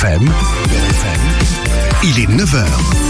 FM, il est 9h.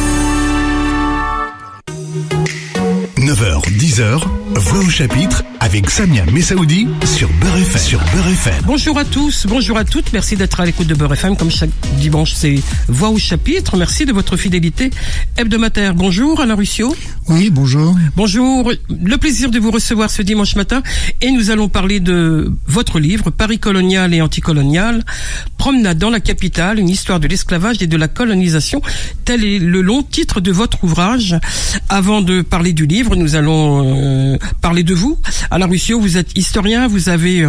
9h, 10h, Voix au chapitre avec Samia Messaoudi sur Beurre FM. Bonjour à tous, bonjour à toutes, merci d'être à l'écoute de Beurre FM. Comme chaque dimanche, c'est Voix au chapitre. Merci de votre fidélité hebdomadaire. Bonjour Alain Ruscio. Oui, bonjour. Bonjour, le plaisir de vous recevoir ce dimanche matin et nous allons parler de votre livre Paris colonial et anticolonial, Promenade dans la capitale, une histoire de l'esclavage et de la colonisation. Tel est le long titre de votre ouvrage. Avant de parler du livre, nous allons parler de vous. Alain Ruscio, vous êtes historien, vous avez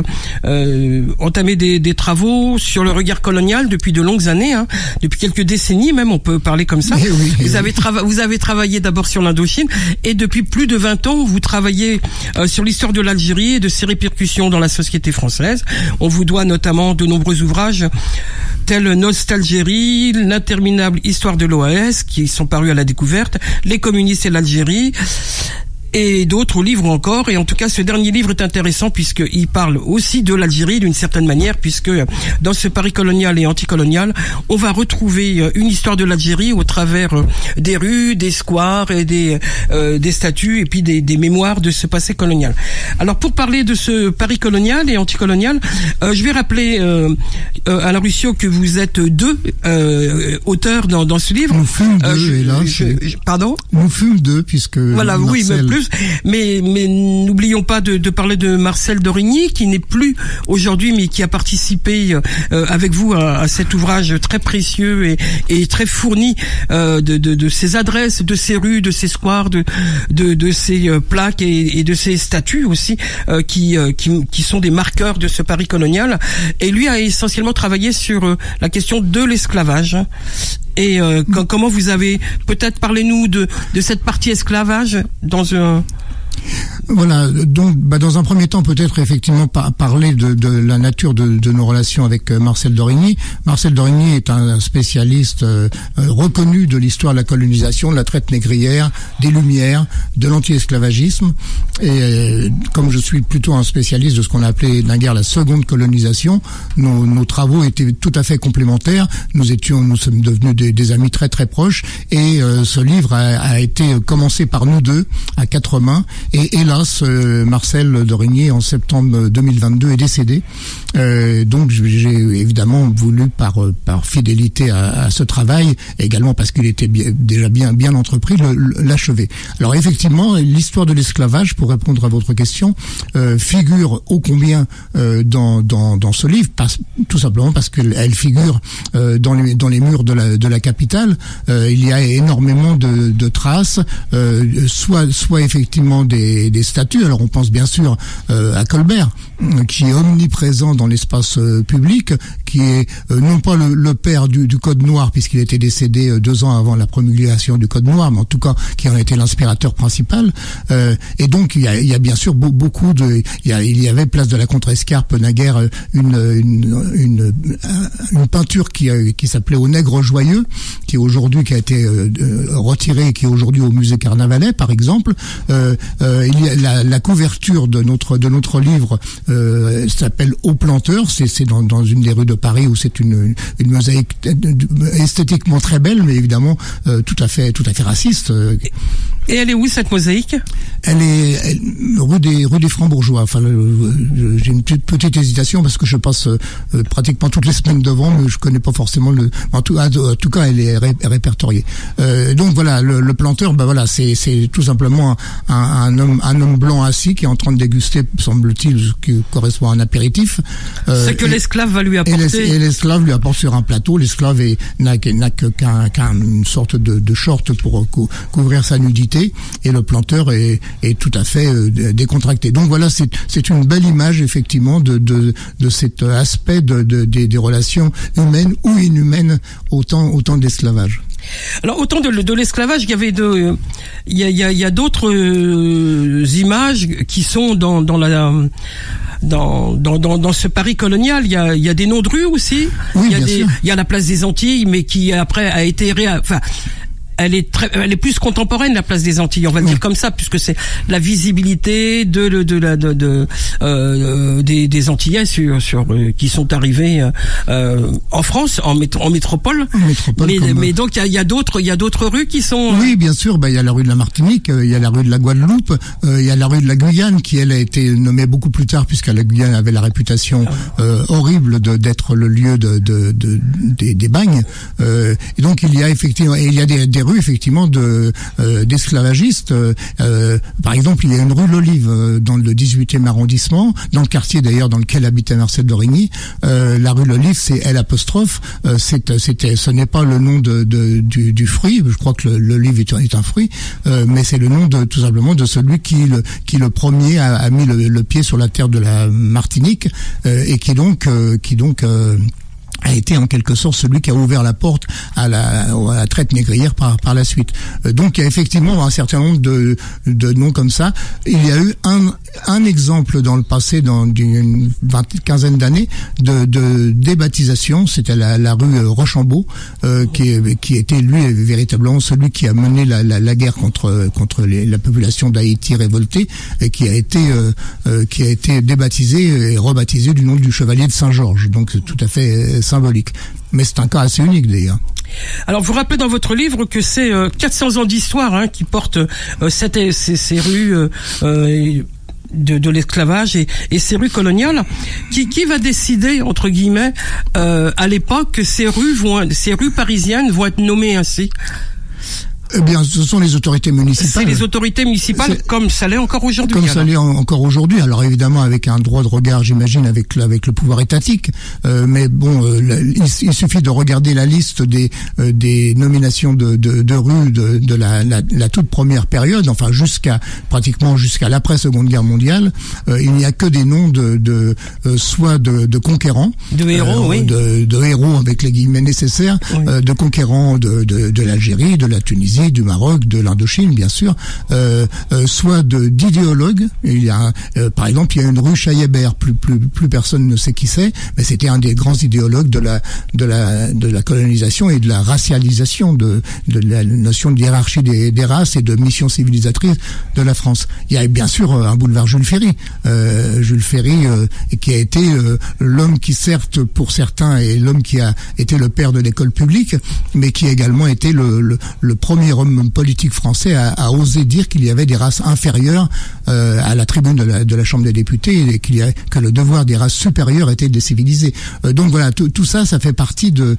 entamé des travaux sur le regard colonial depuis de longues années, depuis quelques décennies même, on peut parler comme ça. Oui. Vous avez travaillé d'abord sur l'Indochine et depuis plus de 20 ans, vous travaillez sur l'histoire de l'Algérie et de ses répercussions dans la société française. On vous doit notamment de nombreux ouvrages tels Nostalgérie, l'interminable histoire de l'OAS, qui sont parus à la découverte, Les communistes et l'Algérie, et d'autres livres encore. Et en tout cas, ce dernier livre est intéressant puisqu'il parle aussi de l'Algérie d'une certaine manière, puisque dans ce Paris colonial et anticolonial, on va retrouver une histoire de l'Algérie au travers des rues, des squares et des statues et puis des mémoires de ce passé colonial. Alors, pour parler de ce Paris colonial et anticolonial, je vais rappeler Alain Ruscio que vous êtes deux auteurs dans ce livre. Nous fûmes deux, hélas. Pardon ? Nous fûmes deux, puisque voilà, Marcel... oui, mais plus. Mais n'oublions pas de parler de Marcel Dorigny, qui n'est plus aujourd'hui, mais qui a participé avec vous à cet ouvrage très précieux et très fourni de ces adresses, de ces rues, de ces squares, de ces plaques et de ces statues aussi qui sont des marqueurs de ce Paris colonial. Et lui a essentiellement travaillé sur la question de l'esclavage. Et comment vous avez, peut-être parlez-nous de cette partie esclavage dans un... Voilà, donc dans un premier temps peut-être effectivement parler de la nature de nos relations avec Marcel Dorigny. Marcel Dorigny est un spécialiste reconnu de l'histoire de la colonisation, de la traite négrière, des Lumières, de l'anti-esclavagisme. Et comme je suis plutôt un spécialiste de ce qu'on a appelé naguère la seconde colonisation, nos travaux étaient tout à fait complémentaires. Nous sommes devenus des amis très très proches. Et ce livre a été commencé par nous deux à quatre mains. Et hélas, Marcel Dorigny, en septembre 2022, est décédé. Donc j'ai évidemment voulu, par fidélité à ce travail, également parce qu'il était déjà bien entrepris, l'achever. Alors effectivement, l'histoire de l'esclavage, pour répondre à votre question, figure ô combien dans ce livre, tout simplement parce qu'elle figure dans les murs de la capitale. Il y a énormément de traces, soit effectivement des statues. Alors on pense bien sûr à Colbert, qui est omniprésent dans l'espace public, qui est non pas le père du Code Noir, puisqu'il était décédé 2 ans avant la promulgation du Code Noir, mais en tout cas qui en était l'inspirateur principal. Et donc il y a bien sûr beaucoup de... Il y avait place de la Contrescarpe naguère une peinture qui s'appelait Au Nègre Joyeux, qui a été retirée et qui est aujourd'hui au musée Carnavalet, par exemple. Il y a la couverture de notre livre s'appelle Au Planteur. C'est dans une des rues de Paris où c'est une mosaïque esthétiquement très belle, mais évidemment tout à fait raciste. Et elle est où cette mosaïque ? Elle est rue des Francs-Bourgeois. Enfin, j'ai une petite hésitation parce que je passe pratiquement toutes les semaines devant, mais je connais pas forcément en tout cas, elle est répertoriée. Donc voilà, le planteur, voilà, c'est tout simplement un homme blanc assis qui est en train de déguster, semble-t-il, ce qui correspond à un apéritif. C'est que l'esclave va lui apporter. Et l'esclave lui apporte sur un plateau. L'esclave n'a qu'une sorte de short pour couvrir sa nudité. Et le planteur est tout à fait décontracté. Donc voilà, c'est une belle image effectivement de cet aspect des relations humaines ou inhumaines au temps de l'esclavage. Alors autant de l'esclavage, il y a d'autres images qui sont dans ce Paris colonial. Il y a des noms de rues aussi. Oui, il y a la place des Antilles, mais qui après a été elle est plus contemporaine, la place des Antilles, on va le dire comme ça, puisque c'est la visibilité des Antillais qui sont arrivés en France, en métropole. Mais donc il y a d'autres rues qui sont. Oui, bien sûr. Il y a la rue de la Martinique, il y a la rue de la Guadeloupe, il y a la rue de la Guyane qui elle a été nommée beaucoup plus tard puisque la Guyane avait la réputation horrible d'être le lieu des bagnes. Et donc il y a effectivement, et il y a des rues effectivement d'esclavagistes. Par exemple, il y a une rue l'Olive dans le 18e arrondissement, dans le quartier d'ailleurs dans lequel habitait Marcel d'Origny. La rue l'Olive, c'est L'. Ce n'est pas le nom du fruit. Je crois que l'olive est un fruit, mais c'est le nom tout simplement de celui qui le premier a mis le pied sur la terre de la Martinique et qui donc a été en quelque sorte celui qui a ouvert la porte à la traite négrière par la suite. Donc il y a effectivement un certain nombre de noms comme ça. Il y a eu un exemple dans le passé, dans une quinzaine d'années, de débaptisation. C'était la rue Rochambeau, qui était lui véritablement celui qui a mené la guerre contre la population d'Haïti révoltée, et qui a été débaptisé et rebaptisé du nom du chevalier de Saint-Georges. Donc c'est tout à fait symbolique. Mais c'est un cas assez unique d'ailleurs. Alors vous rappelez dans votre livre que c'est 400 ans d'histoire qui portent ces rues de l'esclavage et ces rues coloniales. Qui va décider, entre guillemets, à l'époque que ces rues parisiennes vont être nommées ainsi? Eh bien, ce sont les autorités municipales. C'est les autorités municipales, comme ça l'est encore aujourd'hui. Comme ça l'est encore aujourd'hui. Alors évidemment, avec un droit de regard, j'imagine, avec le pouvoir étatique. Mais bon, il suffit de regarder la liste des nominations de rues de la toute première période, enfin pratiquement jusqu'à l'après Seconde Guerre mondiale. Il n'y a que des noms soit de conquérants, de héros, oui, de héros avec les guillemets nécessaires, oui. De conquérants de l'Algérie, de la Tunisie, du Maroc, de l'Indochine, bien sûr, soit d'idéologues. Il y a, par exemple, il y a une rue Chaillébert, plus personne ne sait qui c'est, mais c'était un des grands idéologues de la colonisation et de la racialisation, de la notion de hiérarchie des races et de mission civilisatrice de la France. Il y a bien sûr un boulevard Jules Ferry, qui a été l'homme qui, certes, pour certains, est l'homme qui a été le père de l'école publique, mais qui a également été le premier homme politique français à oser dire qu'il y avait des races inférieures à la tribune de la Chambre des députés, et que le devoir des races supérieures était de les civiliser. Donc voilà, tout ça fait partie de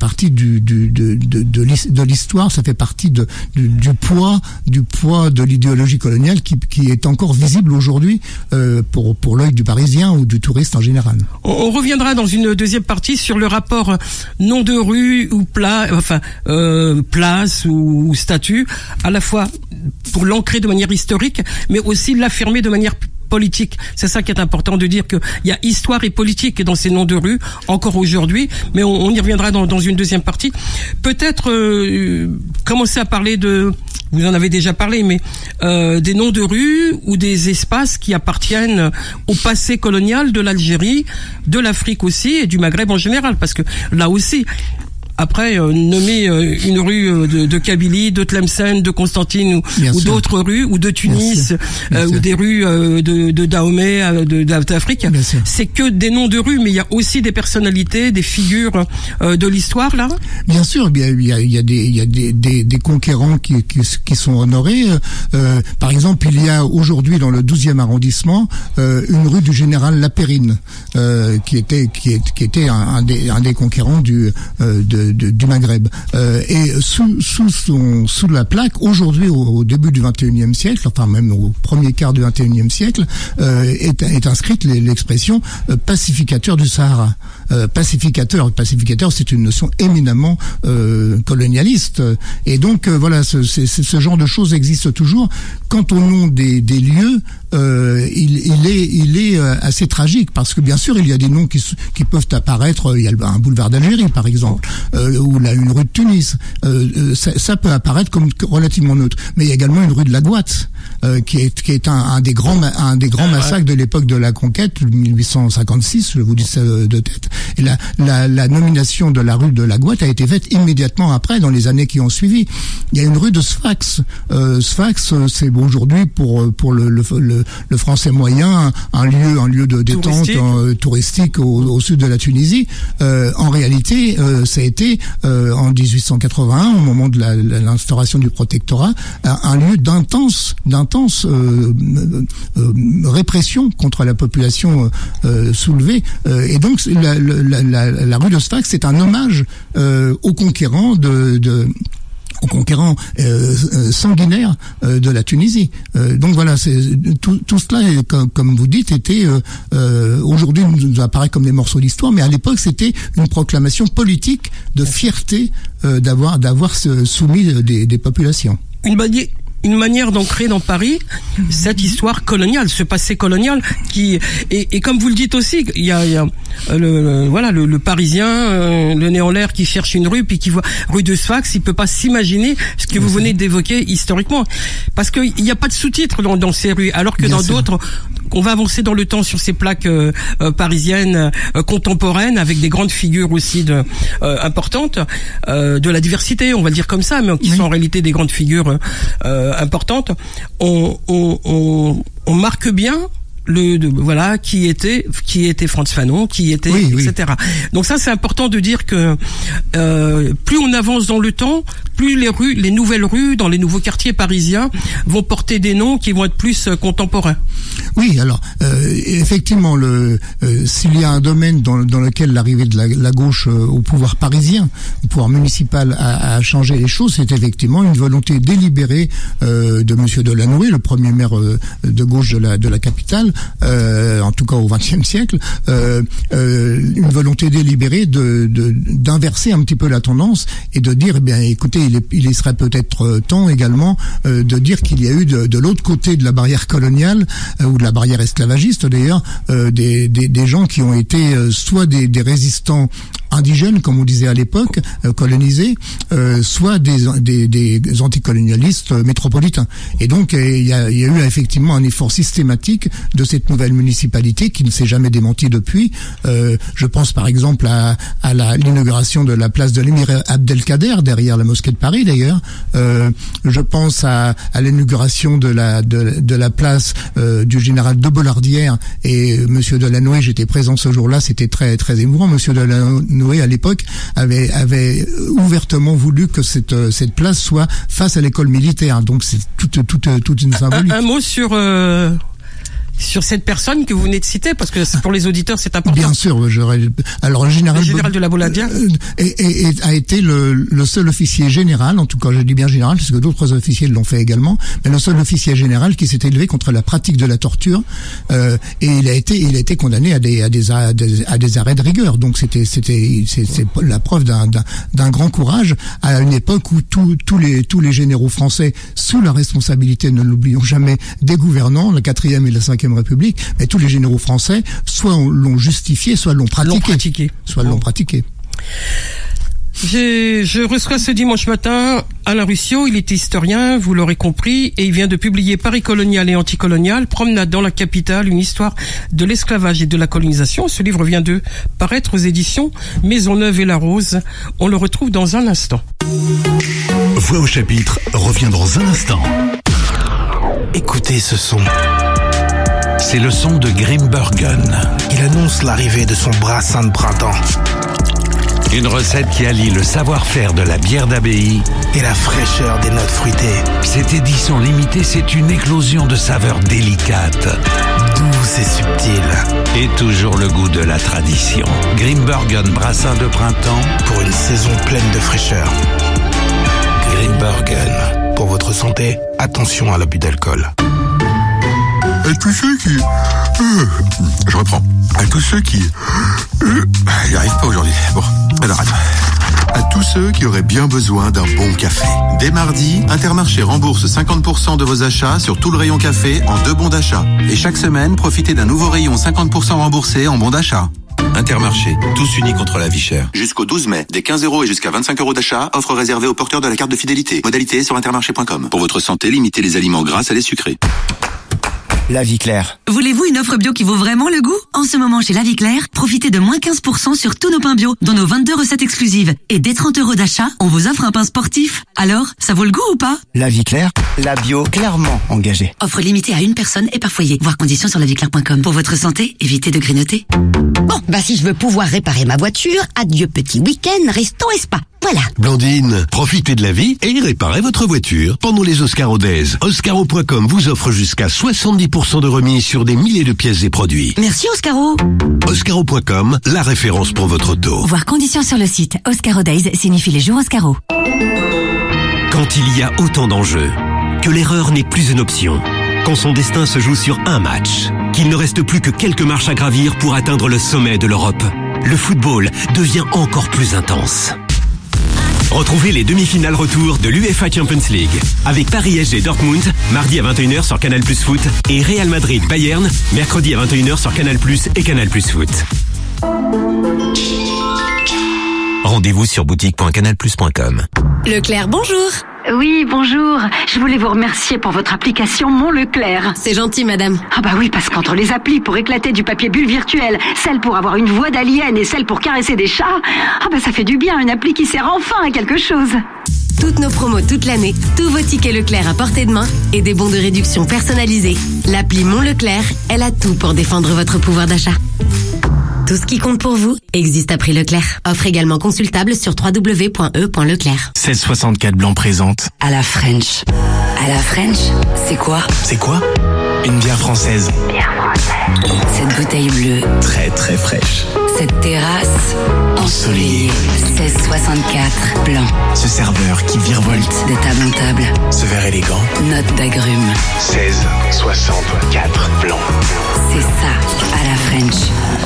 l'histoire, ça fait partie du poids de l'idéologie coloniale qui est encore visible aujourd'hui pour l'œil du Parisien ou du touriste en général. On reviendra dans une deuxième partie sur le rapport nom de rue ou place ou statut, à la fois pour l'ancrer de manière historique, mais aussi l'affirmer de manière politique. C'est ça qui est important de dire, qu'il y a histoire et politique dans ces noms de rue encore aujourd'hui, mais on y reviendra dans une deuxième partie. Peut-être commencer à parler vous en avez déjà parlé, mais des noms de rue ou des espaces qui appartiennent au passé colonial de l'Algérie, de l'Afrique aussi et du Maghreb en général, parce que là aussi, après, nommer une rue de Kabylie, de Tlemcen, de Constantine ou d'autres rues, ou de Tunis, ou des rues de Dahomey, d'Afrique, c'est que des noms de rues, mais il y a aussi des personnalités, des figures de l'histoire, là. Bien sûr, il y a des conquérants qui sont honorés. Par exemple, il y a aujourd'hui dans le 12e arrondissement une rue du général Lapérine, qui était un des conquérants du Maghreb, et sous la plaque aujourd'hui au début du 21e siècle, enfin même au premier quart du 21e siècle, est inscrite l'expression pacificateur du Sahara. Pacificateur, c'est une notion éminemment colonialiste, et donc voilà, ce genre de choses existe toujours. Quant au nom des lieux, il est assez tragique, parce que bien sûr il y a des noms qui peuvent apparaître. Il y a un boulevard d'Algérie par exemple, ou là une rue de Tunis. Ça peut apparaître comme relativement neutre, mais il y a également une rue de la Gouatte, qui est un des grands massacres de l'époque de la conquête, 1856, je vous dis ça de tête. Et la nomination de la rue de la Gouatte a été faite immédiatement après, dans les années qui ont suivi. Il y a une rue de Sfax. Sfax, c'est aujourd'hui pour le français moyen un lieu de détente touristique au sud de la Tunisie. En réalité, ça a été en 1881, au moment de l'instauration du protectorat, un lieu d'intense répression contre la population soulevée. Et donc la rue de Sfax, c'est un hommage aux conquérants aux conquérants sanguinaires de la Tunisie. Donc voilà, tout cela, comme vous dites, était aujourd'hui nous apparaît comme des morceaux d'histoire, mais à l'époque c'était une proclamation politique de fierté d'avoir soumis des populations. Une manière d'ancrer dans Paris cette histoire coloniale, ce passé colonial et comme vous le dites aussi, il y a le Parisien, le né en l'air qui cherche une rue puis qui voit rue de Sfax, il peut pas s'imaginer ce que vous venez d'évoquer historiquement, parce que il y a pas de sous-titres dans ces rues, alors que dans d'autres, on va avancer dans le temps sur ces plaques parisiennes contemporaines avec des grandes figures aussi importantes de la diversité, on va le dire comme ça, mais qui sont en réalité des grandes figures importantes. On marque bien qui était Frantz Fanon, etc. Donc ça, c'est important de dire que plus on avance dans le temps, plus les nouvelles rues dans les nouveaux quartiers parisiens vont porter des noms qui vont être plus contemporains. Oui, alors effectivement, s'il y a un domaine dans lequel l'arrivée de la gauche au pouvoir parisien, au pouvoir municipal, a changé les choses, c'est effectivement une volonté délibérée de Monsieur Delanoë, le premier maire de gauche de la capitale, en tout cas au XXe siècle, une volonté délibérée d'inverser un petit peu la tendance et de dire, écoutez, il serait peut-être temps également de dire qu'il y a eu de l'autre côté de la barrière coloniale, ou de la barrière esclavagiste d'ailleurs, des gens qui ont été soit des résistants indigènes, comme on disait à l'époque, colonisés, soit des anticolonialistes métropolitains. Et donc il y a eu effectivement un effort systématique de cette nouvelle municipalité qui ne s'est jamais démenti depuis. Je pense par exemple à l'inauguration de la place de l'émir Abdelkader, derrière la mosquée de Paris d'ailleurs. Je pense à l'inauguration de la place du général de Bollardière, et Monsieur Delanoë, j'étais présent ce jour-là, c'était très très émouvant. Monsieur Delanoë à l'époque avait ouvertement voulu que cette place soit face à l'école militaire. Donc c'est toute une symbolique. Un mot sur cette personne que vous venez de citer, parce que pour les auditeurs c'est important. Bien sûr, alors le général de la Bollardière a été le seul officier général, en tout cas je dis bien général, parce que d'autres officiers l'ont fait également, mais le seul officier général qui s'est élevé contre la pratique de la torture, et il a été condamné à des arrêts de rigueur. Donc c'est la preuve d'un grand courage à une époque où tous les généraux français, sous la responsabilité, ne l'oublions jamais, des gouvernants, la 4e et la 5e République, mais tous les généraux français soit l'ont justifié, soit l'ont pratiqué. Je reçois ce dimanche matin Alain Ruscio, il est historien, vous l'aurez compris, et il vient de publier Paris colonial et anticolonial, promenade dans la capitale, une histoire de l'esclavage et de la colonisation. Ce livre vient de paraître aux éditions Maisonneuve et La Rose. On le retrouve dans un instant. Voix au chapitre revient dans un instant. Écoutez ce son. C'est le son de Grimbergen. Il annonce l'arrivée de son brassin de printemps. Une recette qui allie le savoir-faire de la bière d'abbaye et la fraîcheur des notes fruitées. Cette édition limitée, c'est une éclosion de saveurs délicates, douces et subtiles. Et toujours le goût de la tradition. Grimbergen brassin de printemps pour une saison pleine de fraîcheur. Grimbergen. Pour votre santé, attention à l'abus d'alcool. À tous ceux qui... je reprends. À tous ceux qui... J'y arrive pas aujourd'hui. Bon, alors attends. À tous ceux qui auraient bien besoin d'un bon café. Dès mardi, Intermarché rembourse 50% de vos achats sur tout le rayon café en 2 bons d'achat. Et chaque semaine, profitez d'un nouveau rayon 50% remboursé en bons d'achat. Intermarché, tous unis contre la vie chère. Jusqu'au 12 mai, des 15 € et jusqu'à 25 € d'achat, offre réservée aux porteurs de la carte de fidélité. Modalité sur intermarché.com. Pour votre santé, limitez les aliments gras, salés, sucrés. La Vie Claire. Voulez-vous une offre bio qui vaut vraiment le goût? En ce moment, chez La Vie Claire, profitez de moins 15% sur tous nos pains bio, dont nos 22 recettes exclusives. Et dès 30 € d'achat, on vous offre un pain sportif. Alors, ça vaut le goût ou pas? La Vie Claire, la bio clairement engagée. Offre limitée à une personne et par foyer. Voir conditions sur lavieclaire.com. Pour votre santé, évitez de grignoter. Bon, si je veux pouvoir réparer ma voiture, adieu petit week-end, resto et spa. Voilà. Blandine, profitez de la vie et réparez votre voiture pendant les Oscaro Days. Oscaro.com vous offre jusqu'à 70% de remise sur des milliers de pièces et produits. Merci Oscaro. Oscaro.com, la référence pour votre auto. Voir conditions sur le site. Oscaro Days signifie les jours Oscaro. Quand il y a autant d'enjeux, que l'erreur n'est plus une option, quand son destin se joue sur un match, qu'il ne reste plus que quelques marches à gravir pour atteindre le sommet de l'Europe, le football devient encore plus intense. Retrouvez les demi-finales retour de l'UEFA Champions League avec Paris SG Dortmund, mardi à 21h sur Canal+ Foot et Real Madrid Bayern, mercredi à 21h sur Canal+ et Canal+ Foot. Rendez-vous sur boutique.canalplus.com. Leclerc, bonjour. Oui, bonjour. Je voulais vous remercier pour votre application Mon Leclerc. C'est gentil, madame. Ah bah oui, parce qu'entre les applis pour éclater du papier bulle virtuel, celle pour avoir une voix d'alien et celle pour caresser des chats, ça fait du bien, une appli qui sert enfin à quelque chose. Toutes nos promos toute l'année, tous vos tickets Leclerc à portée de main et des bons de réduction personnalisés. L'appli Mon Leclerc, elle a tout pour défendre votre pouvoir d'achat. Tout ce qui compte pour vous existe à prix Leclerc. Offre également consultable sur www.e.leclerc. 1664 Blanc présente. À la French. À la French, c'est quoi? C'est quoi? Une bière française. Bière française. Cette bouteille bleue. Très très fraîche. Cette terrasse ensoleillée. 1664 Blanc. Ce serveur qui virevolte de table en table. Ce verre élégant. Note d'agrumes. 1664 Blanc. C'est ça, à la French.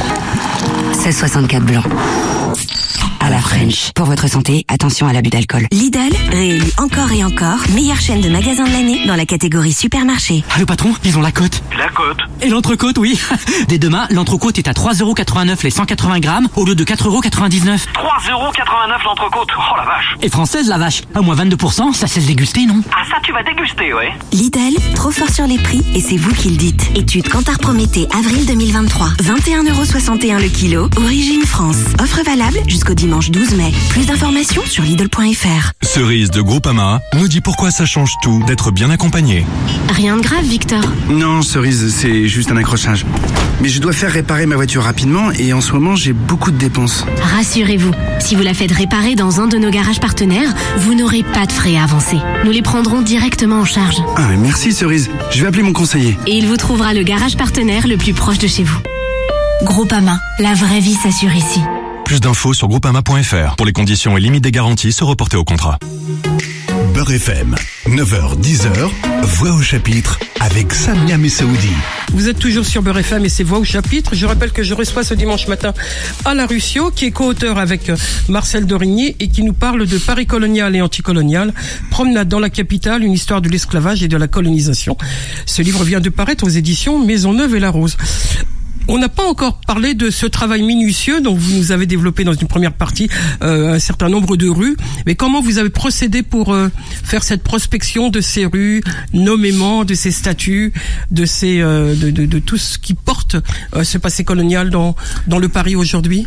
1664 Blanc. À la French. Pour votre santé, attention à l'abus d'alcool. Lidl, réélu encore et encore, meilleure chaîne de magasins de l'année dans la catégorie supermarché. Ah, le patron, ils ont la cote. La cote. Et l'entrecôte, oui. Dès demain, l'entrecôte est à 3,89 € les 180 grammes au lieu de 4,99 €. 3,89 € l'entrecôte. Oh la vache. Et française, la vache. À moins 22%, ça cesse déguster, non? Ah, ça, tu vas déguster, ouais. Lidl, trop fort sur les prix et c'est vous qui le dites. Étude Kantar Prométhée, avril 2023. 21,61 € le kilo. Origine France. Offre valable jusqu'au dimanche 12 mai. Plus d'informations sur Lidl.fr. Cerise de Groupama nous dit pourquoi ça change tout d'être bien accompagné. Rien de grave, Victor. Non, Cerise, c'est juste un accrochage. Mais je dois faire réparer ma voiture rapidement et en ce moment, j'ai beaucoup de dépenses. Rassurez-vous, si vous la faites réparer dans un de nos garages partenaires, vous n'aurez pas de frais à avancer. Nous les prendrons directement en charge. Ah, mais merci, Cerise. Je vais appeler mon conseiller. Et il vous trouvera le garage partenaire le plus proche de chez vous. Groupama, la vraie vie s'assure ici. Plus d'infos sur groupama.fr. Pour les conditions et limites des garanties, se reporter au contrat. Beurre FM, 9h-10h, Voix au chapitre avec Samia Messaoudi. Vous êtes toujours sur Beurre FM et c'est Voix au chapitre. Je rappelle que je reçois ce dimanche matin Alain Ruscio, qui est co-auteur avec Marcel Dorigny et qui nous parle de Paris colonial et anticolonial, Promenade dans la capitale, une histoire de l'esclavage et de la colonisation. Ce livre vient de paraître aux éditions Maisonneuve et La Rose. On n'a pas encore parlé de ce travail minutieux dont vous nous avez développé dans une première partie un certain nombre de rues. Mais comment vous avez procédé pour faire cette prospection de ces rues, nommément de ces statues, de ces de tout ce qui porte ce passé colonial dans le Paris aujourd'hui?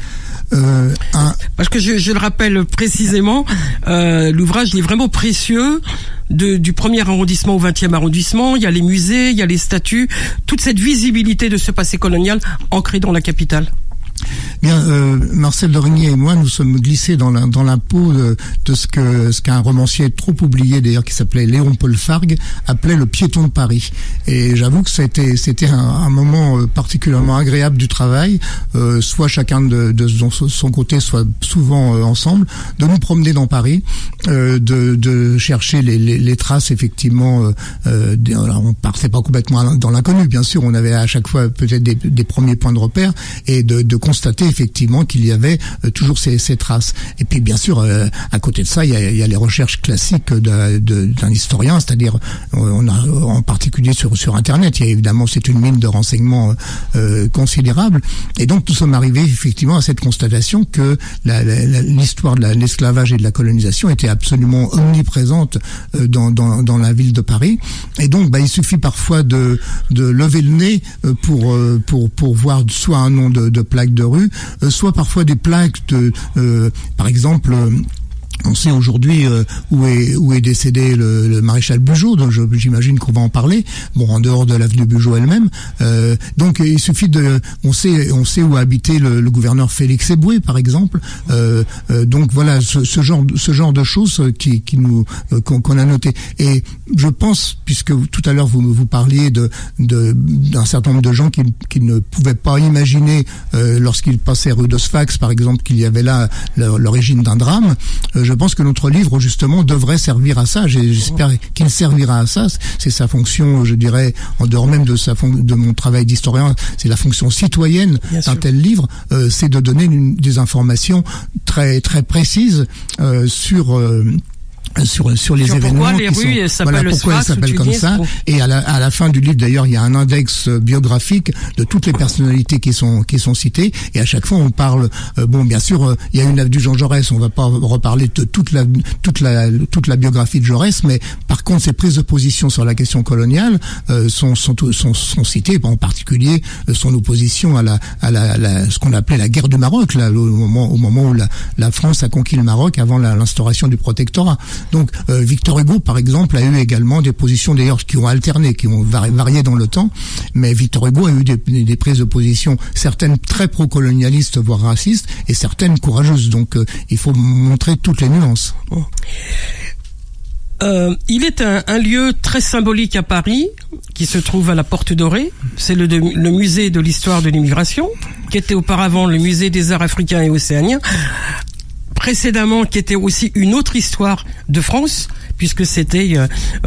Parce que je le rappelle précisément, l'ouvrage il est vraiment précieux. Du 1er arrondissement au 20e arrondissement, il y a les musées, il y a les statues, toute cette visibilité de ce passé colonial ancré dans la capitale. Bien, Marcel Dorigny et moi, nous sommes glissés dans la peau de ce qu'un romancier trop oublié d'ailleurs qui s'appelait Léon Paul Fargue appelait le piéton de Paris. Et j'avoue que c'était un moment particulièrement agréable du travail, soit chacun de son côté, soit souvent ensemble, de nous promener dans Paris, de chercher les traces effectivement. Alors on partait pas complètement dans l'inconnu, bien sûr, on avait à chaque fois peut-être des premiers points de repère et de constaté effectivement qu'il y avait toujours ces traces. Et puis bien sûr, à côté de ça, il y a les recherches classiques d'un historien, c'est-à-dire on a en particulier sur Internet, il y a évidemment, c'est une mine de renseignements considérable. Et donc nous sommes arrivés effectivement à cette constatation que l'histoire de l'esclavage et de la colonisation était absolument omniprésente dans la ville de Paris. Et donc il suffit parfois de lever le nez pour voir soit un nom de plaque de rue, soit parfois des plaques par exemple. On sait aujourd'hui où est décédé le maréchal Bugeaud, donc j'imagine qu'on va en parler. Bon, en dehors de l'avenue Bugeaud elle-même. Donc il suffit on sait où habitait le gouverneur Félix Eboué, par exemple. Donc voilà, ce genre de choses qu'on a noté. Et je pense, puisque tout à l'heure vous parliez d'un certain nombre de gens qui ne pouvaient pas imaginer lorsqu'ils passaient rue de Sfax, par exemple, qu'il y avait là l'origine d'un drame. Je pense que notre livre, justement, devrait servir à ça. J'espère qu'il servira à ça. C'est sa fonction, je dirais, en dehors même de mon travail d'historien, c'est la fonction citoyenne d'un tel livre, c'est de donner des informations très, très précises sur les événements, pourquoi les rues s'appellent comme ça. Et à la fin du livre, d'ailleurs, il y a un index biographique de toutes les personnalités qui sont citées. Et à chaque fois, on parle. Bien sûr, il y a une avenue Jean Jaurès. On va pas reparler de toute la biographie de Jaurès, mais par contre, ses prises de position sur la question coloniale sont citées. En particulier, son opposition à ce qu'on appelait la guerre du Maroc, là, au moment où la France a conquis le Maroc avant l'instauration du protectorat. Donc Victor Hugo, par exemple, a eu également des positions d'ailleurs qui ont alterné, qui ont varié dans le temps, mais Victor Hugo a eu des prises de position, certaines très pro-colonialistes, voire racistes, et certaines courageuses. Donc il faut montrer toutes les nuances. Il est un lieu très symbolique à Paris, qui se trouve à la Porte Dorée. C'est le musée de l'histoire de l'immigration, qui était auparavant le musée des arts africains et océaniens. Précédemment, qui était aussi une autre histoire de France, puisque c'était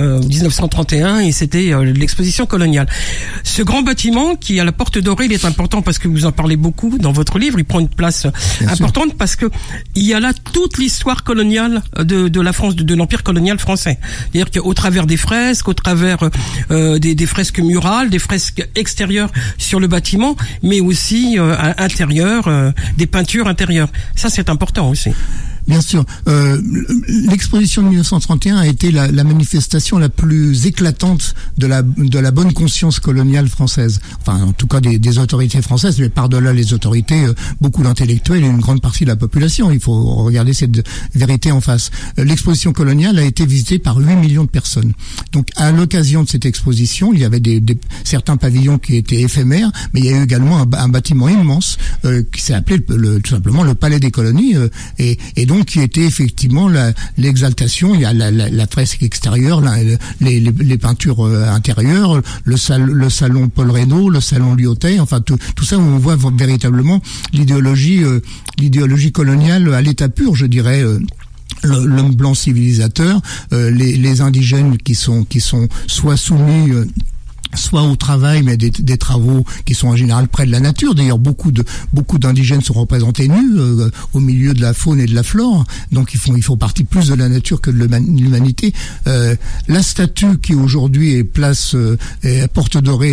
1931 et c'était l'exposition coloniale. Ce grand bâtiment qui est à la Porte Dorée, il est important parce que vous en parlez beaucoup dans votre livre, il prend une place importante parce que il y a là toute l'histoire coloniale de la France, de l'empire colonial français. C'est-à-dire qu'au travers des fresques, au travers des fresques murales, des fresques extérieures sur le bâtiment, mais aussi intérieures, des peintures intérieures. Ça, c'est important aussi. Bien sûr. L'exposition de 1931 a été la manifestation la plus éclatante de la bonne conscience coloniale française. Enfin, en tout cas des autorités françaises, mais par-delà les autorités, beaucoup d'intellectuels et une grande partie de la population. Il faut regarder cette vérité en face. L'exposition coloniale a été visitée par 8 millions de personnes. Donc, à l'occasion de cette exposition, il y avait certains pavillons qui étaient éphémères, mais il y a eu également un bâtiment immense qui s'est appelé tout simplement le Palais des Colonies, et donc qui était effectivement l'exaltation. Il y a la fresque extérieure, les peintures intérieures, le salon Paul Reynaud, le salon Lyotet, enfin tout ça où on voit véritablement l'idéologie coloniale à l'état pur, je dirais. L'homme blanc civilisateur, les indigènes qui sont soit soumis soit au travail, mais des travaux qui sont en général près de la nature. D'ailleurs, beaucoup d'indigènes sont représentés nus au milieu de la faune et de la flore. Donc, ils font partie plus de la nature que de l'humanité. La statue qui aujourd'hui est place Porte Dorée,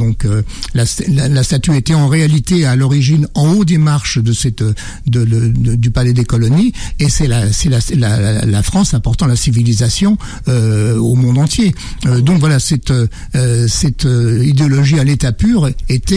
la statue était en réalité à l'origine en haut des marches du Palais des Colonies, et c'est la France apportant la civilisation au monde entier. Donc voilà, cette idéologie à l'état pur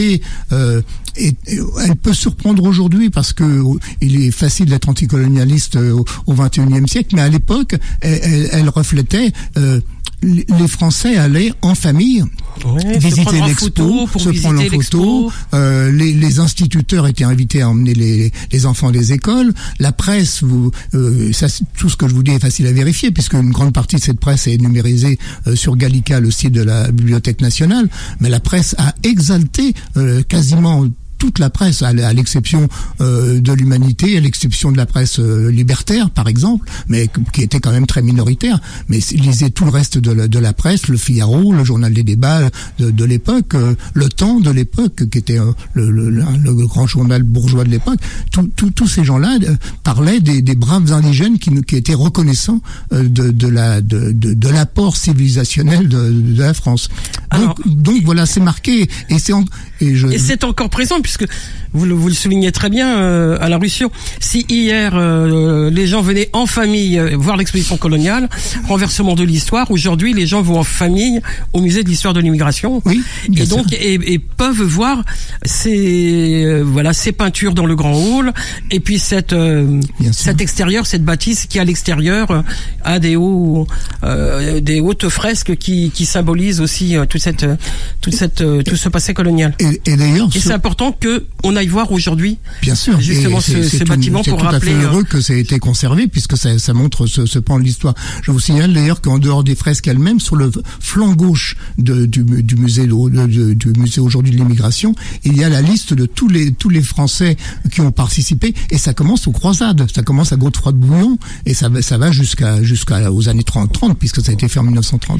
elle peut surprendre aujourd'hui parce que il est facile d'être anticolonialiste au XXIe siècle, mais à l'époque, elle reflétait les Français allaient en famille visiter l'expo, se prendre en photo. Les instituteurs étaient invités à emmener les enfants des écoles. La presse, ça, tout ce que je vous dis est facile à vérifier puisque une grande partie de cette presse est numérisée sur Gallica, le site de la Bibliothèque nationale. Mais la presse a exalté quasiment toute la presse, à l'exception de l'Humanité, à l'exception de la presse libertaire, par exemple, mais qui était quand même très minoritaire. Mais lisez tout le reste de la presse, le Figaro, le Journal des débats de l'époque, le Temps de l'époque, qui était le grand journal bourgeois de l'époque. Tous ces gens-là parlaient des braves indigènes qui étaient reconnaissants de l'apport civilisationnel de la France. Donc voilà, c'est marqué et c'est encore présent, puisque vous le soulignez très bien, Alain Ruscio. Si hier les gens venaient en famille voir l'exposition coloniale, renversement de l'histoire, aujourd'hui les gens vont en famille au musée de l'histoire de l'immigration, et donc et peuvent voir ces peintures dans le grand hall, et puis cet extérieur, cette bâtisse qui à l'extérieur a des hautes fresques qui symbolisent aussi tout ce passé colonial. Et d'ailleurs, c'est important que on aille voir aujourd'hui. Bien sûr. Justement, ce bâtiment pour rappeler. C'est tout à fait heureux que ça ait été conservé, puisque ça montre ce pan de l'histoire. Je vous signale d'ailleurs qu'en dehors des fresques elles-mêmes, sur le flanc gauche du musée aujourd'hui de l'immigration, il y a la liste de tous les Français qui ont participé, et ça commence aux croisades. Ça commence à Godefroy-de-Bouillon, et ça va jusqu'aux années 30, puisque ça a été fait en 1930.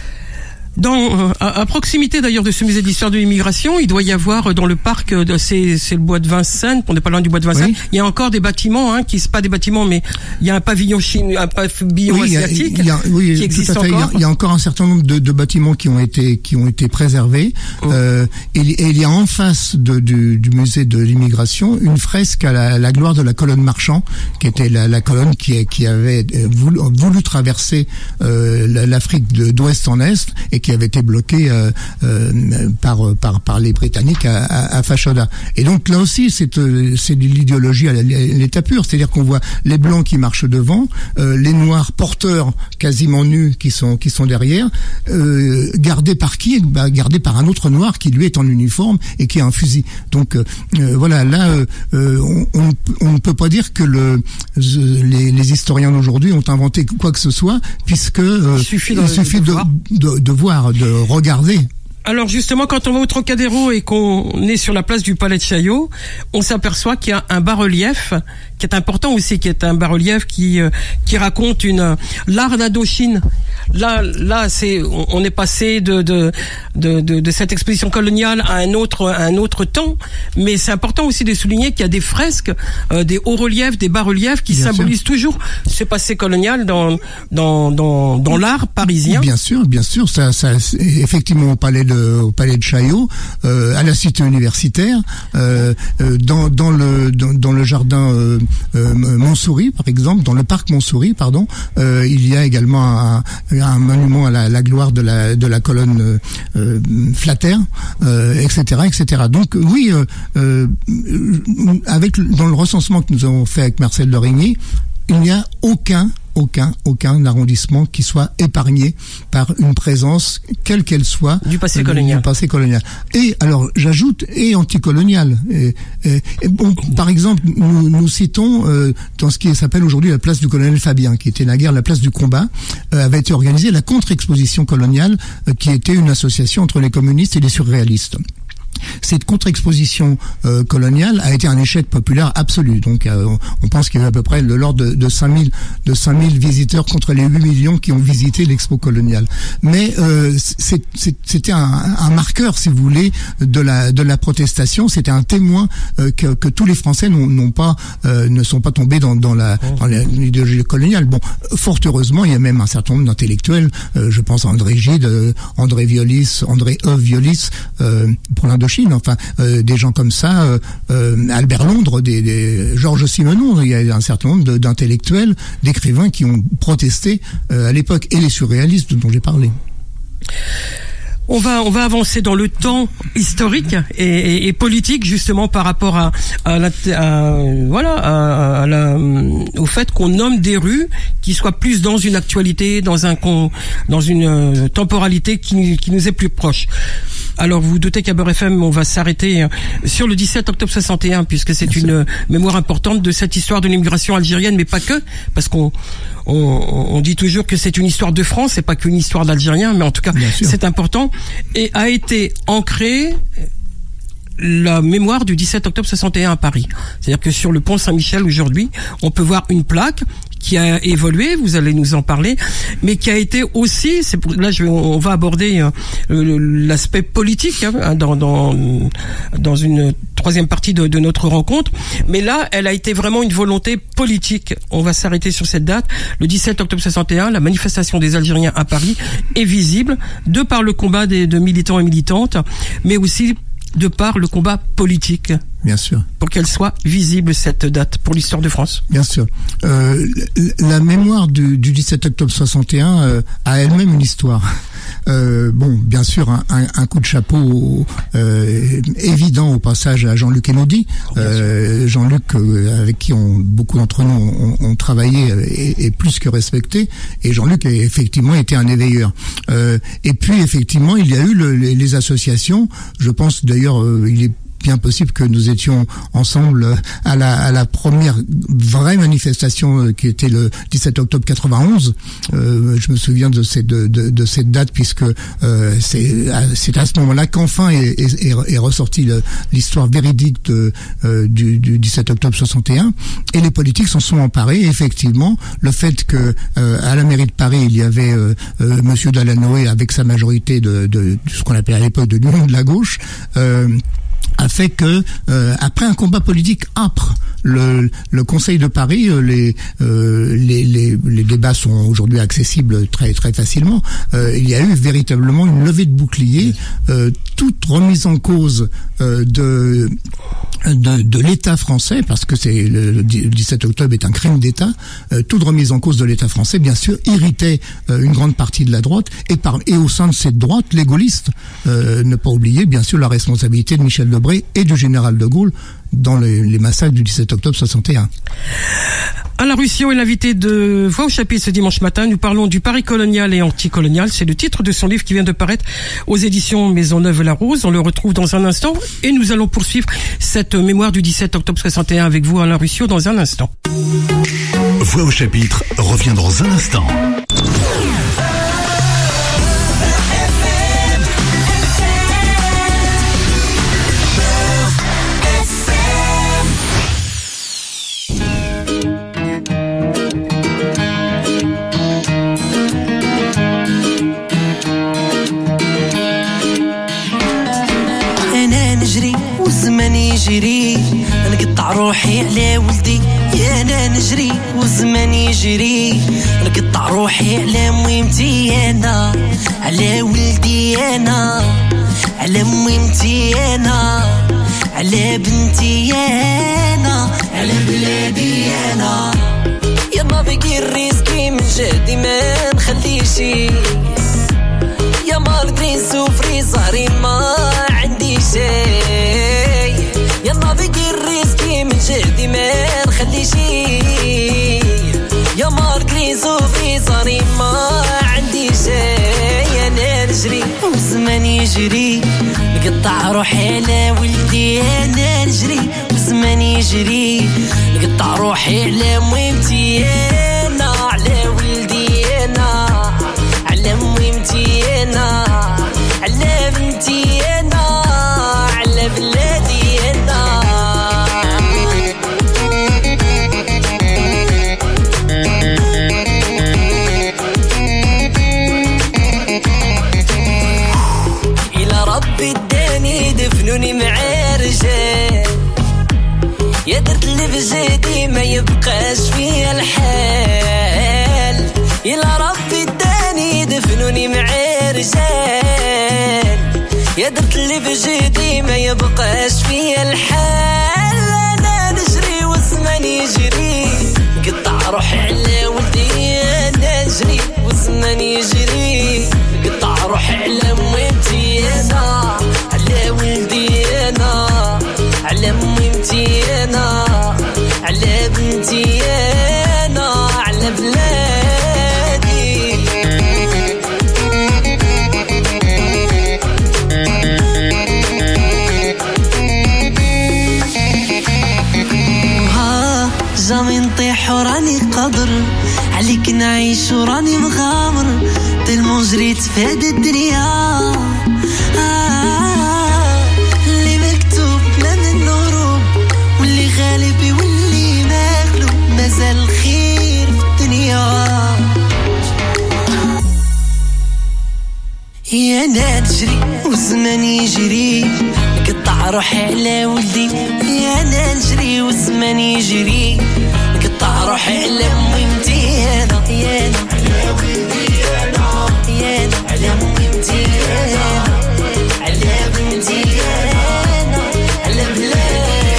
À proximité d'ailleurs de ce musée d'histoire de l'immigration, il doit y avoir dans le parc, c'est le bois de Vincennes, on n'est pas loin du bois de Vincennes, il y a encore des bâtiments, pas des bâtiments, mais il y a un pavillon chinois, un pavillon asiatique qui existe encore. Il y a encore un certain nombre de bâtiments qui ont été préservés. Et il y a en face du musée de l'immigration une fresque à la gloire de la colonne Marchand, qui était la colonne qui avait voulu traverser l'Afrique d'ouest en est, et qui avait été bloqué par les Britanniques à Fashoda. Et donc là aussi, c'est de l'idéologie à l'état pur, c'est-à-dire qu'on voit les blancs qui marchent devant, les noirs porteurs quasiment nus qui sont derrière, gardés par qui? Gardés par un autre noir qui lui est en uniforme et qui a un fusil. Donc voilà, là on ne peut pas dire que les historiens d'aujourd'hui ont inventé quoi que ce soit, puisque il suffit de voir, de regarder. Alors justement, quand on va au Trocadéro et qu'on est sur la place du Palais de Chaillot, on s'aperçoit qu'il y a un bas-relief qui est important aussi, qui est un bas-relief qui raconte l'art d'Indochine. Là, on est passé de cette exposition coloniale à un autre temps, mais c'est important aussi de souligner qu'il y a des fresques, des hauts-reliefs, des bas-reliefs qui symbolisent toujours ce passé colonial dans l'art parisien. Bien sûr, ça effectivement au palais de Chaillot, à la cité universitaire, dans le jardin Montsouris, par exemple, dans le parc Montsouris, pardon, il y a également un monument à la gloire de la colonne Flatter, etc. Donc oui, dans le recensement que nous avons fait avec Marcel Dorigny, il n'y a aucun arrondissement qui soit épargné par une présence, quelle qu'elle soit, du passé colonial. Et alors, j'ajoute, et anticolonial. Bon, par exemple, nous citons, dans ce qui s'appelle aujourd'hui la place du colonel Fabien, qui était naguère la place du combat, avait été organisée la contre-exposition coloniale, qui était une association entre les communistes et les surréalistes. Cette contre-exposition coloniale a été un échec populaire absolu. Donc on pense qu'il y a à peu près de l'ordre de 5000 visiteurs contre les 8 millions qui ont visité l'expo coloniale. Mais c'était un marqueur, si vous voulez, de la protestation. C'était un témoin que tous les Français ne sont pas tombés dans l'idéologie coloniale. Bon, fort heureusement, il y a même un certain nombre d'intellectuels. Je pense à André Gide, André Violis, pour l'Indochine, enfin des gens comme ça, Albert Londres, Georges Simenon. Il y a un certain nombre d'intellectuels, d'écrivains qui ont protesté à l'époque, et les surréalistes dont j'ai parlé. On va avancer dans le temps historique et politique, justement, par rapport au fait qu'on nomme des rues qui soient plus dans une actualité, dans une temporalité qui nous est plus proche. Alors, vous doutez qu'à Beurre FM, on va s'arrêter sur le 17 octobre 61, puisque c'est une mémoire importante de cette histoire de l'immigration algérienne, mais pas que, parce qu'on dit toujours que c'est une histoire de France, c'est pas qu'une histoire d'Algériens, mais en tout cas, c'est important, et a été ancré la mémoire du 17 octobre 61 à Paris. C'est-à-dire que sur le pont Saint-Michel aujourd'hui, on peut voir une plaque qui a évolué, vous allez nous en parler, mais qui a été aussi, on va aborder l'aspect politique dans une troisième partie de notre rencontre, mais là, elle a été vraiment une volonté politique. On va s'arrêter sur cette date. Le 17 octobre 61, la manifestation des Algériens à Paris est visible de par le combat de militants et militantes, mais aussi de par le combat politique. Bien sûr. Pour qu'elle soit visible, cette date, pour l'histoire de France. Bien sûr. La mémoire du 17 octobre 61 a elle-même une histoire. Bien sûr, un coup de chapeau évident au passage à Jean-Luc Enaudi. Jean-Luc, avec qui beaucoup d'entre nous ont travaillé, est plus que respecté. Et Jean-Luc a effectivement été un éveilleur. Et puis, effectivement, il y a eu les associations. Je pense d'ailleurs, il est bien possible que nous étions ensemble à la première vraie manifestation qui était le 17 octobre 91. Je me souviens de cette date puisque c'est à ce moment-là qu'enfin est ressortie l'histoire véridique du 17 octobre 61, et les politiques s'en sont emparés. Et effectivement, le fait que à la mairie de Paris il y avait Monsieur Delanoë avec sa majorité de ce qu'on appelait à l'époque de l'Union de la gauche, a fait que après un combat politique âpre, le Conseil de Paris, les débats sont aujourd'hui accessibles très très facilement. Il y a eu véritablement une levée de bouclier, toute remise en cause de l'État français, parce que c'est le 17 octobre est un crime d'État. Toute remise en cause de l'État français, bien sûr, irritait une grande partie de la droite, et au sein de cette droite, les gaullistes, ne pas oublier bien sûr la responsabilité de Michel Debré et du général de Gaulle dans les massacres du 17 octobre 61. Alain Ruscio est l'invité de Voix au chapitre ce dimanche matin. Nous parlons du Paris colonial et anticolonial. C'est le titre de son livre qui vient de paraître aux éditions Maisonneuve-la-Rose. On le retrouve dans un instant et nous allons poursuivre cette mémoire du 17 octobre 61 avec vous, Alain Ruscio, dans un instant. Voix au chapitre revient dans un instant. يجري نقطع روحي على ولدي، يا انا نجري والزمان يجري نقطع روحي على مهمتي انا، على ولدي انا، على مهمتي انا، على بنتي انا، على بلادي انا. يا ما بقي الرزقي من جهدي ما نخليشي، يا ما الكريس وفري صهري ما عندي شي، يا ما بقي الرزقي من جهدي ما نخليشي، يا ما الكريس وفري صهري ما عندي شي. انا نجري والزمان يجري نقطع روحي على ولدي، انا نجري والزمان يجري نقطع روحي على مهمتي انا، على ولدي انا، على مهمتي انا، على بنتي انا، على بلادي انا. الى ربي اداني دفنوني مع رجال، يا درت اللي بجهدي ما يبقاش فيا الحال، الى ربي اداني دفنوني مع رجال، يا درت اللي بجهدي ما يبقاش فيا الحال. انا نجري والزمان يجري قطع روحي على ولدي، انا نجري والزمان يجري قطع روحي على مهمتي انا، على ولدي انا، على مهمتي انا، على بنتي انا، على بلادي. جامي نطيح وراني قدر عليك نعيش وراني مغامر، تلمون جريت في هاد الدنيا اللي مكتوب انا نجري والزمان يجري نقطع روحي على ولدي انا نجري والزمان يجري نقطع روحي على ميمتي انا على ولدي انا على ميمتي انا على بنتي انا على بلادي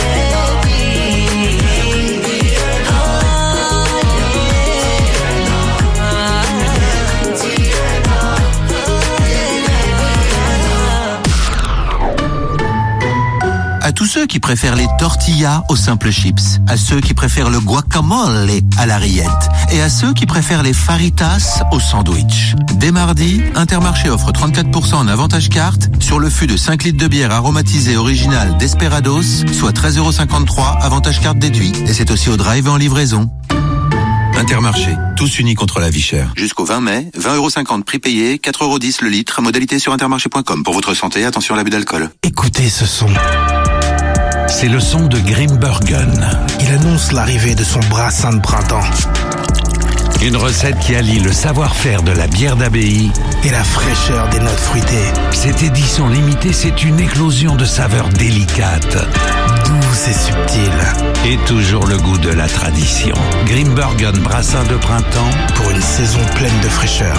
À tous ceux qui préfèrent les tortillas aux simples chips, à ceux qui préfèrent le guacamole à la rillette et à ceux qui préfèrent les faritas au sandwich. Dès mardi, Intermarché offre 34% en avantage carte sur le fût de 5 litres de bière aromatisée originale Desperados, soit 13,53 € avantage carte déduit. Et c'est aussi au drive et en livraison. Intermarché, tous unis contre la vie chère. Jusqu'au 20 mai, 20,50 € prix payé, 4,10 € le litre, modalité sur intermarché.com. Pour votre santé, attention à l'abus d'alcool. Écoutez ce son. C'est le son de Grimbergen. Il annonce l'arrivée de son brassin de printemps. Une recette qui allie le savoir-faire de la bière d'abbaye et la fraîcheur des notes fruitées. Cette édition limitée, c'est une éclosion de saveurs délicates, douces et subtiles. Et toujours le goût de la tradition. Grimbergen brassin de printemps pour une saison pleine de fraîcheur.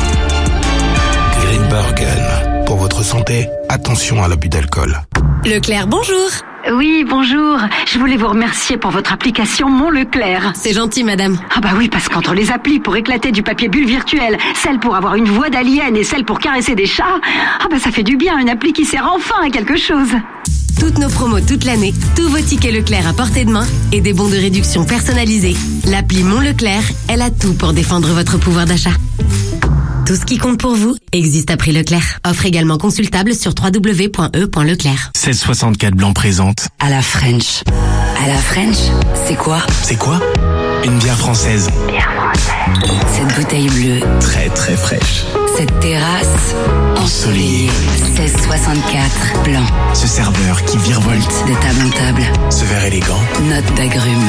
Grimbergen. Pour votre santé, attention à l'abus d'alcool. Leclerc, bonjour. Oui, bonjour. Je voulais vous remercier pour votre application Mon Leclerc. C'est gentil, madame. Ah bah oui, parce qu'entre les applis pour éclater du papier bulle virtuel, celle pour avoir une voix d'alien et celle pour caresser des chats, ah bah ça fait du bien, une appli qui sert enfin à quelque chose. Toutes nos promos toute l'année, tous vos tickets Leclerc à portée de main et des bons de réduction personnalisés. L'appli Mon Leclerc, elle a tout pour défendre votre pouvoir d'achat. Tout ce qui compte pour vous existe à prix Leclerc. Offre également consultable sur www.e.leclerc. 1664 Blanc présente. À la French. À la French, c'est quoi? C'est quoi? Une bière française. Bière française. Cette bouteille bleue. Très très fraîche. Cette terrasse ensoleillée. 1664 Blanc. Ce serveur qui virevolte de table en table. Ce verre élégant. Note d'agrumes.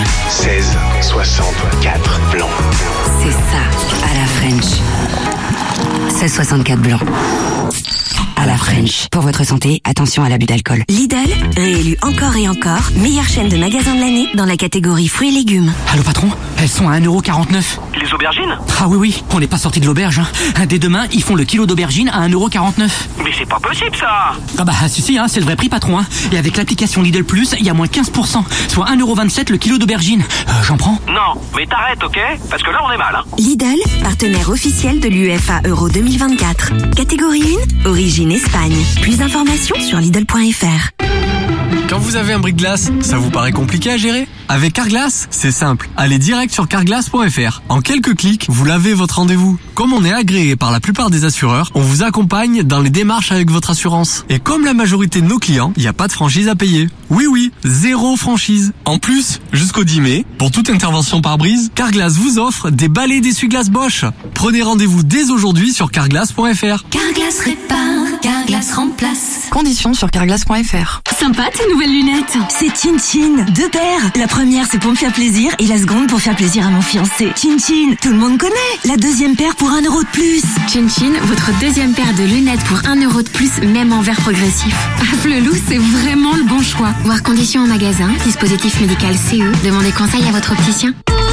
1664 Blanc. C'est ça, à la French. 1664 Blanc. À la French. Pour votre santé, attention à l'abus d'alcool. Lidl, réélu encore et encore, meilleure chaîne de magasins de l'année dans la catégorie fruits et légumes. Allô patron, elles sont à 1,49 €. Les aubergines? Ah oui, on n'est pas sorti de l'auberge. Dès demain, ils font le kilo d'aubergine à 1,49 €. Mais c'est pas possible ça! Ah bah si, c'est le vrai prix patron. Et avec l'application Lidl Plus, il y a moins 15%, soit 1,27 € le kilo d'aubergine. J'en prends? Non, mais t'arrêtes, ok? Parce que là on est mal, hein. Lidl, partenaire officiel de l'UEFA Euro 2024. Catégorie 1, origine Espagne. Plus d'informations sur Lidl.fr. Quand vous avez un bris-de-glace, ça vous paraît compliqué à gérer? Avec Carglass, c'est simple. Allez direct sur carglass.fr. En quelques clics, vous lavez votre rendez-vous. Comme on est agréé par la plupart des assureurs, on vous accompagne dans les démarches avec votre assurance. Et comme la majorité de nos clients, il n'y a pas de franchise à payer. Oui, 0 franchise. En plus, jusqu'au 10 mai, pour toute intervention par brise, Carglass vous offre des balais d'essuie-glace Bosch. Prenez rendez-vous dès aujourd'hui sur carglass.fr. Carglass répare, Carglass remplace. Conditions sur carglass.fr. Sympa tes nouvelles lunettes. C'est Chin, 2 paires. La première c'est pour me faire plaisir et la seconde pour faire plaisir à mon fiancé. Chin, tout le monde connaît. La deuxième paire pour 1 € de plus. Chin, votre deuxième paire de lunettes pour 1 € de plus, même en verre progressif. Flelou, c'est vraiment le bon choix. Voir conditions en magasin, dispositif médical CE. Demandez conseil à votre opticien.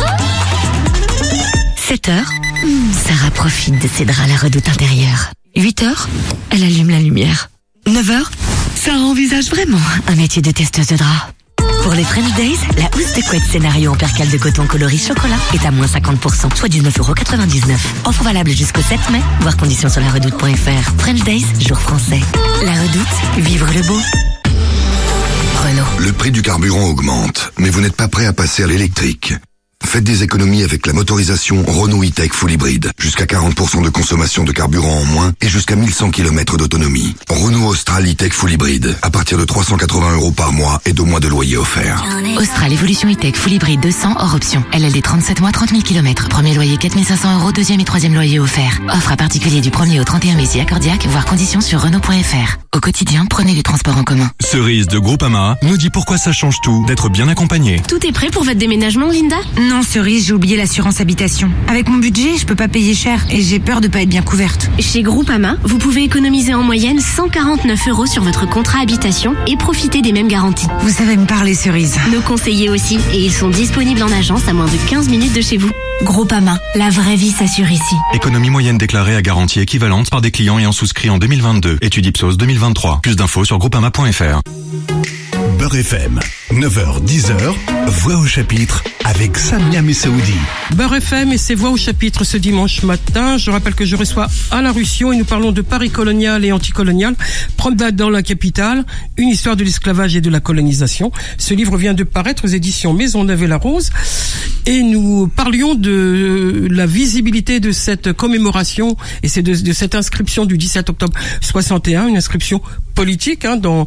7h, Sarah profite de ses draps à la redoute intérieure. 8h, elle allume la lumière. 9h, Sarah envisage vraiment un métier de testeuse de draps. Pour les French Days, la housse de couette scénario en percale de coton coloris chocolat est à moins 50%, soit 19,99 €. Offre valable jusqu'au 7 mai. Voir conditions sur laredoute.fr. French Days, jour français. La Redoute, vivre le beau. Renault. Le prix du carburant augmente, mais vous n'êtes pas prêt à passer à l'électrique. Faites des économies avec la motorisation Renault E-Tech Full Hybrid. Jusqu'à 40% de consommation de carburant en moins et jusqu'à 1100 km d'autonomie. Renault Austral E-Tech Full Hybrid. À partir de 380 € par mois et 2 mois de loyer offert. Austral Evolution E-Tech Full Hybrid 200 hors option. LLD 37 mois, 30 000 km. Premier loyer 4 500 €, deuxième et troisième loyer offert. Offre à particulier du 1er au 31 mai si accordiaque, voir conditions sur Renault.fr. Au quotidien, prenez les transports en commun. Cerise de Groupama nous dit pourquoi ça change tout d'être bien accompagné. Tout est prêt pour votre déménagement, Linda? Non, Cerise, j'ai oublié l'assurance habitation. Avec mon budget, je peux pas payer cher et j'ai peur de pas être bien couverte. Chez Groupama, vous pouvez économiser en moyenne 149 € sur votre contrat habitation et profiter des mêmes garanties. Vous savez me parler, Cerise. Nos conseillers aussi, et ils sont disponibles en agence à moins de 15 minutes de chez vous. Groupama, la vraie vie s'assure ici. Économie moyenne déclarée à garantie équivalente par des clients ayant souscrit en 2022. Étude Ipsos 2023. Plus d'infos sur groupama.fr. Beurre FM, 9h-10h, Voix au chapitre avec Samia Messaoudi. Beurre FM et ses Voix au chapitre ce dimanche matin. Je rappelle que je reçois Alain Ruscio et nous parlons de Paris colonial et anticolonial, promenade dans la capitale, une histoire de l'esclavage et de la colonisation. Ce livre vient de paraître aux éditions Maisonneuve et La Rose et nous parlions de la visibilité de cette commémoration et c'est de cette inscription du 17 octobre 61, une inscription politique dans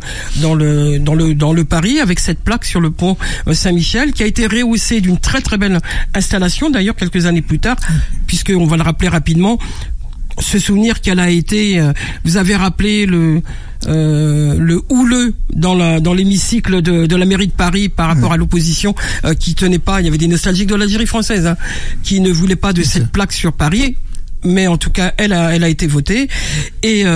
le Paris avec cette plaque sur le pont Saint-Michel qui a été rehaussée d'une très très belle installation d'ailleurs quelques années plus tard, puisque on va le rappeler rapidement, ce souvenir qu'elle a été, vous avez rappelé le houleux dans l'hémicycle de la mairie de Paris par rapport à l'opposition qui tenait pas, il y avait des nostalgiques de l'Algérie française qui ne voulaient pas de cette plaque sur Paris, mais en tout cas elle a été votée et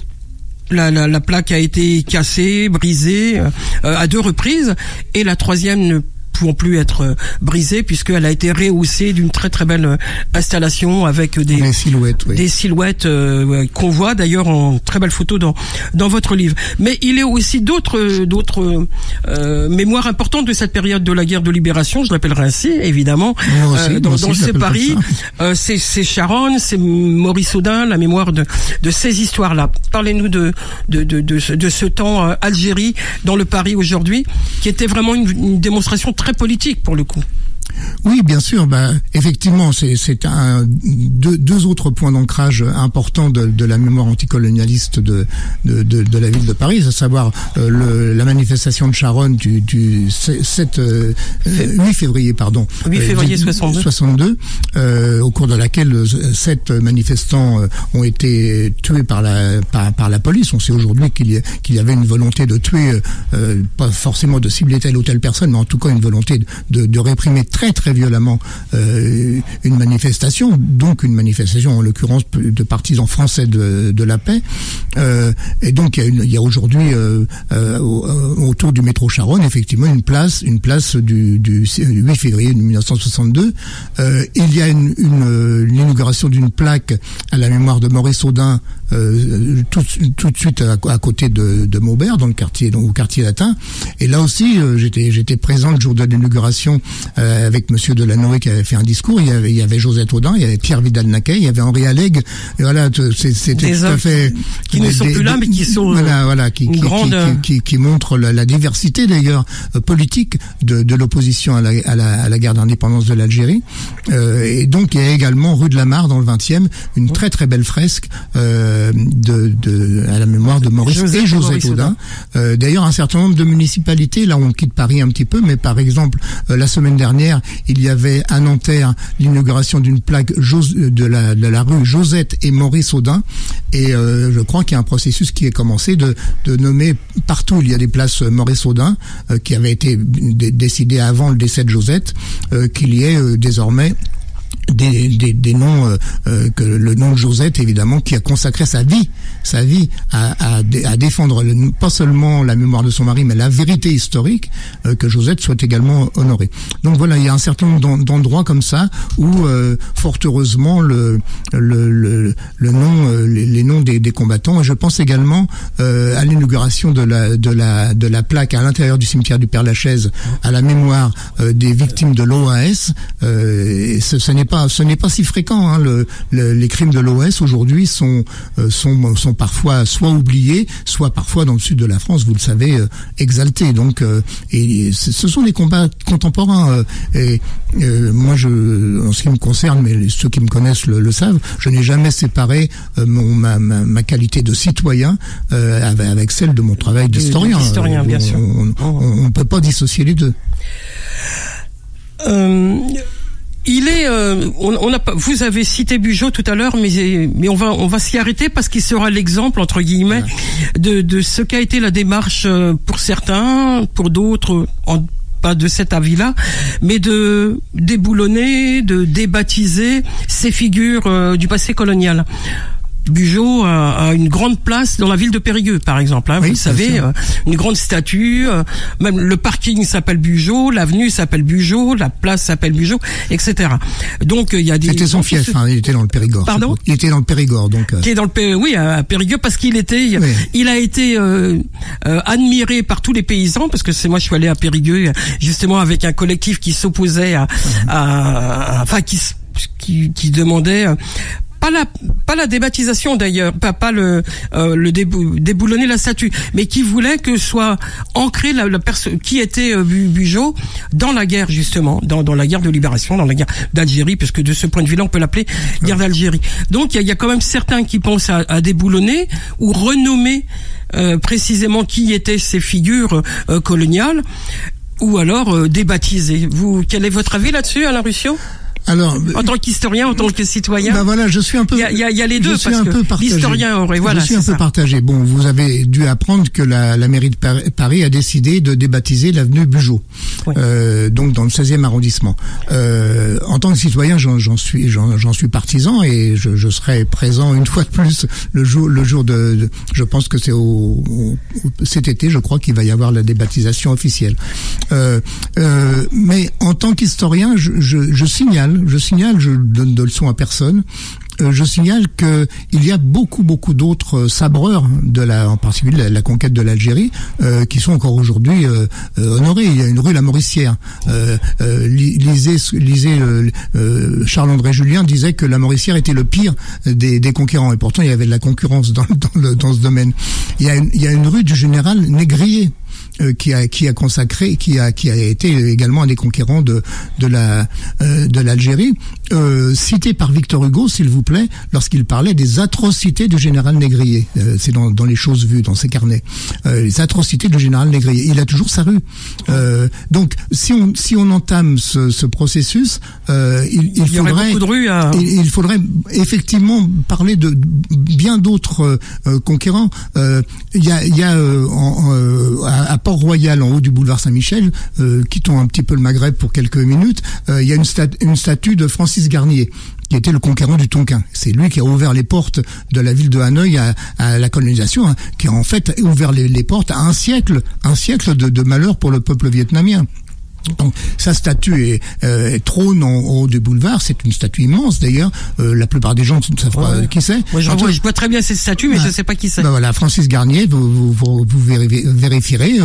la plaque a été cassée, brisée à 2 reprises et la 3e ne pouvant plus être brisée puisqu'elle a été rehaussée d'une très très belle installation avec des silhouettes, des silhouettes qu'on voit d'ailleurs en très belle photo dans votre livre. Mais il y a aussi d'autres mémoires importantes de cette période de la guerre de libération, je l'appellerai ainsi évidemment. Dans ce Paris, c'est Charonne, c'est Maurice Audin, la mémoire de ces histoires-là. Parlez-nous de ce temps Algérie dans le Paris aujourd'hui, qui était vraiment une démonstration très politique pour le coup. Oui, bien sûr. Effectivement, c'est deux autres points d'ancrage importants de la mémoire anticolonialiste de la ville de Paris, à savoir la manifestation de Charonne du 8 février 62, au cours de laquelle 7 manifestants ont été tués par la police. On sait aujourd'hui qu'il y avait une volonté de tuer, pas forcément de cibler telle ou telle personne, mais en tout cas une volonté de réprimer très très violemment une manifestation, donc une manifestation en l'occurrence de partisans français de la paix. Et donc il y a aujourd'hui autour du métro Charonne effectivement une place du 8 février 1962. Il y a l'inauguration d'une plaque à la mémoire de Maurice Audin tout de suite à côté de Maubert, dans le quartier, au quartier latin. Et là aussi, j'étais présent le jour de l'inauguration avec Monsieur Delanoë qui avait fait un discours. Il y avait Josette Audin, il y avait Pierre Vidal-Naquet, il y avait Henri Allègre. Et voilà, c'était tout à fait qui ne sont plus là, mais qui sont qui montrent la diversité d'ailleurs politique de l'opposition à la guerre d'indépendance de l'Algérie. Et donc il y a également rue de la Mare dans le 20e une très très belle fresque à la mémoire de Maurice et Josette Audin. D'ailleurs, un certain nombre de municipalités, là on quitte Paris un petit peu, mais par exemple, la semaine dernière, il y avait à Nanterre l'inauguration d'une plaque de la rue Josette et Maurice Audin. Et je crois qu'il y a un processus qui est commencé de nommer partout où il y a des places Maurice Audin, qui avait été décidé avant le décès de Josette, qu'il y ait désormais des noms, que le nom de Josette évidemment, qui a consacré sa vie à défendre pas seulement la mémoire de son mari mais la vérité historique, que Josette soit également honorée. Donc voilà, il y a un certain nombre d'endroits comme ça où fort heureusement les noms des combattants. Et je pense également à l'inauguration de la plaque à l'intérieur du cimetière du Père-Lachaise à la mémoire des victimes de l'OAS. Ce n'est pas si fréquent. Les crimes de l'OAS aujourd'hui sont parfois soit oubliés, soit parfois dans le sud de la France, vous le savez, exaltés. Donc, et ce sont des combats contemporains. Moi, en ce qui me concerne, mais ceux qui me connaissent le savent, je n'ai jamais séparé ma qualité de citoyen avec celle de mon travail d'historien. Bien sûr. On ne peut pas dissocier les deux. Vous avez cité Bugeaud tout à l'heure, mais on va s'y arrêter parce qu'il sera l'exemple entre guillemets de ce qu'a été la démarche pour certains, pour d'autres pas de cet avis-là, mais de déboulonner, de débaptiser ces figures du passé colonial. Bugeaud a une grande place dans la ville de Périgueux, par exemple. Hein, oui, vous le savez, une grande statue. Même le parking s'appelle Bugeaud, l'avenue s'appelle Bugeaud, la place s'appelle Bugeaud, etc. Donc il y a des. C'était son fief. Hein, il était dans le Périgord. Pardon. Il était dans le Périgord, donc. Qui est dans le oui, à Périgueux, parce qu'il était. Oui. Il a été admiré par tous les paysans, parce que moi je suis allé à Périgueux justement avec un collectif qui s'opposait enfin qui demandait. Pas la débaptisation d'ailleurs, pas le déboulonner la statue, mais qui voulait que soit ancrée la personne qui était Bugeaud dans la guerre justement, dans la guerre de libération, dans la guerre d'Algérie, puisque de ce point de vue-là on peut l'appeler guerre d'Algérie. Donc il y a quand même certains qui pensent à déboulonner ou renommer précisément qui étaient ces figures coloniales, ou alors débaptiser. Quel est votre avis là-dessus, Alain Ruscio? Alors, en tant qu'historien, en tant que citoyen, ben voilà, je suis un peu. Il y a les deux, parce que l'historien aurait. Voilà, je suis un peu partagé. Bon, vous avez dû apprendre que la mairie de Paris a décidé de débaptiser l'avenue Bugeaud, oui. Donc dans le 16e arrondissement. En tant que citoyen, j'en suis partisan et je serai présent une fois de plus le jour de je pense que c'est cet été, je crois qu'il va y avoir la débaptisation officielle. Mais en tant qu'historien, je signale, je donne de leçons à personne. Je signale que il y a beaucoup d'autres sabreurs en particulier la conquête de l'Algérie, qui sont encore aujourd'hui honorés. Il y a une rue La Mauricière. Lisez Charles-André Julien disait que La Mauricière était le pire des conquérants, et pourtant il y avait de la concurrence dans ce domaine. Il y a une rue du général Négrier. Qui a été également un des conquérants de l'Algérie, cité par Victor Hugo, s'il vous plaît, lorsqu'il parlait des atrocités du général Négrier. C'est dans les choses vues, dans ses carnets. Les atrocités du général Négrier. Il a toujours sa rue. Donc, si on entame ce processus, il faudrait effectivement parler de bien d'autres conquérants. Il y a à Port-Royal, en haut du boulevard Saint-Michel, quittons un petit peu le Maghreb pour quelques minutes, il y a une statue de Francis Garnier, qui était le conquérant du Tonkin. C'est lui qui a ouvert les portes de la ville de Hanoï à la colonisation, hein, qui a en fait ouvert les portes à un siècle de malheur pour le peuple vietnamien. Donc, sa statue trône en haut du boulevard. C'est une statue immense d'ailleurs. La plupart des gens ne savent pas qui c'est. Ouais, je vois très bien cette statue, mais je ne sais pas qui c'est. Ben voilà, Francis Garnier, vous vérifierez.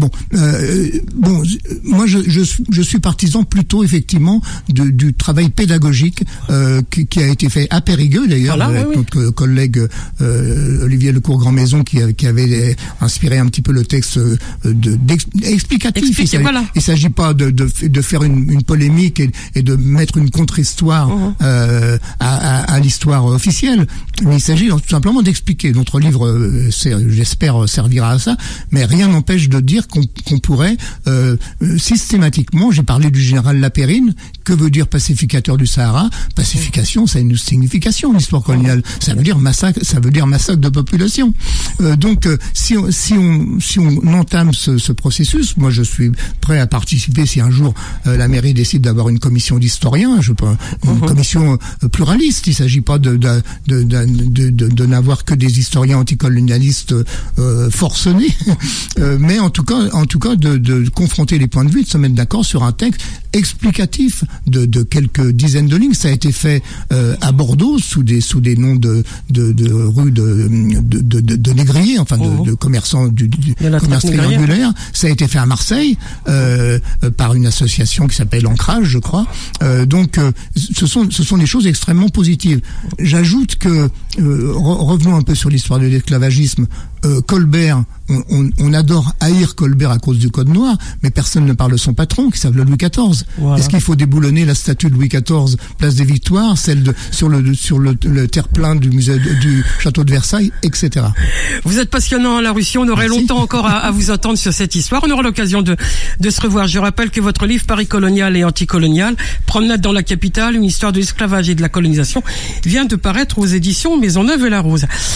Moi je suis partisan plutôt effectivement du travail pédagogique qui a été fait à Périgueux d'ailleurs, avec notre collègue Olivier Lecourt-Grandmaison qui avait inspiré un petit peu le texte explicatif. Il s'agit pas de faire une polémique et de mettre une contre-histoire à l'histoire officielle, mais il s'agit tout simplement d'expliquer. Notre livre, j'espère, servira à ça, mais rien n'empêche de dire qu'on pourrait systématiquement, j'ai parlé du général Lapérine, que veut dire pacificateur du Sahara? Pacification, ça a une signification en histoire coloniale, ça veut dire massacre de population. Donc si on entame ce processus, moi je suis prêt à participer si un jour la mairie décide d'avoir une commission d'historiens, une commission pluraliste. Il ne s'agit pas de n'avoir que des historiens anticolonialistes forcenés, mais en tout cas de confronter les points de vue, de se mettre d'accord sur un texte explicatif de quelques dizaines de lignes. Ça a été fait à Bordeaux sous des noms de rues de négriers, enfin de commerçants du commerce triangulaire. Ça a été fait à Marseille par une association qui s'appelle Ancrage, je crois. Donc ce sont des choses extrêmement positives. J'ajoute que revenons un peu sur l'histoire de l'esclavagisme. Colbert, on adore haïr Colbert à cause du Code noir, mais personne ne parle de son patron qui s'appelle Louis XIV. Voilà. Est-ce qu'il faut déboulonner la statue de Louis XIV, place des Victoires, celle sur le terre-plein du musée du château de Versailles, etc. Vous êtes passionnant, Alain Ruscio. On aurait longtemps encore à vous entendre sur cette histoire. On aura l'occasion de se revoir. Je rappelle que votre livre Paris colonial et anticolonial, Promenade dans la capitale, une histoire de l'esclavage et de la colonisation, vient de paraître aux éditions Maisonneuve-la-Rose.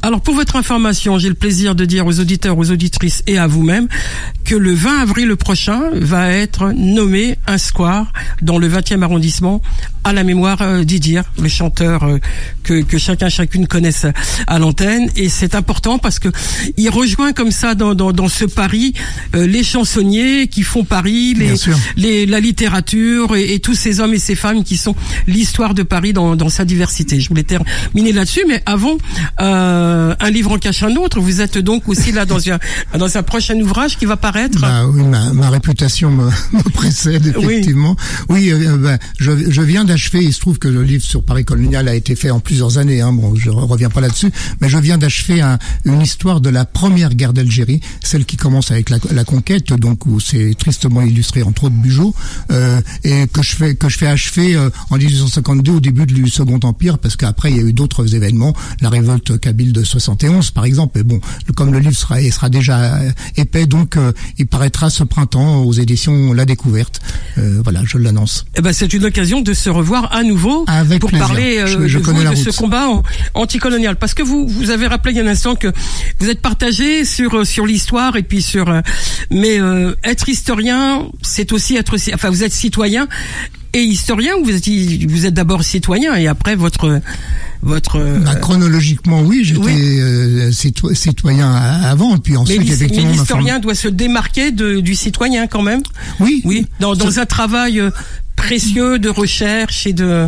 Alors pour votre information, j'ai le plaisir de dire aux auditeurs, aux auditrices et à vous-même que le 20 avril prochain va être nommé un square dans le 20e arrondissement à la mémoire d'Idir, le chanteur que chacune connaisse à l'antenne. Et c'est important parce que il rejoint comme ça dans ce Paris les chansonniers qui font Paris, la littérature et tous ces hommes et ces femmes qui sont l'histoire de Paris dans sa diversité. Je voulais terminer là-dessus, mais avant, un livre en cache un autre. Vous êtes donc aussi là dans un prochain ouvrage qui va paraître. Oui, ma réputation me précède effectivement. Oui, je viens d'achever. Il se trouve que le livre sur Paris colonial a été fait en plusieurs années. Bon, je reviens pas là-dessus, mais je viens d'achever une histoire de la première guerre d'Algérie, celle qui commence avec la conquête, donc où c'est tristement illustré entre autres Bugeaud, et que je fais achever en 1852 au début du Second Empire, parce qu'après il y a eu d'autres événements, la révolte kabyle de 71 par exemple. Mais bon, comme le livre sera déjà épais, donc il paraîtra ce printemps aux éditions La Découverte. Voilà, je l'annonce. Eh ben, c'est une occasion de se revoir à nouveau pour plaisir. parler de ce combat anticolonial. Parce que vous avez rappelé il y a un instant que vous êtes partagé sur l'histoire et puis mais être historien, c'est aussi vous êtes citoyen et historien, ou vous êtes d'abord citoyen et après votre chronologiquement, oui, j'étais citoyen avant, puis ensuite effectivement. Mais l'historien doit se démarquer du citoyen quand même. Oui. Dans un travail précieux de recherche et de.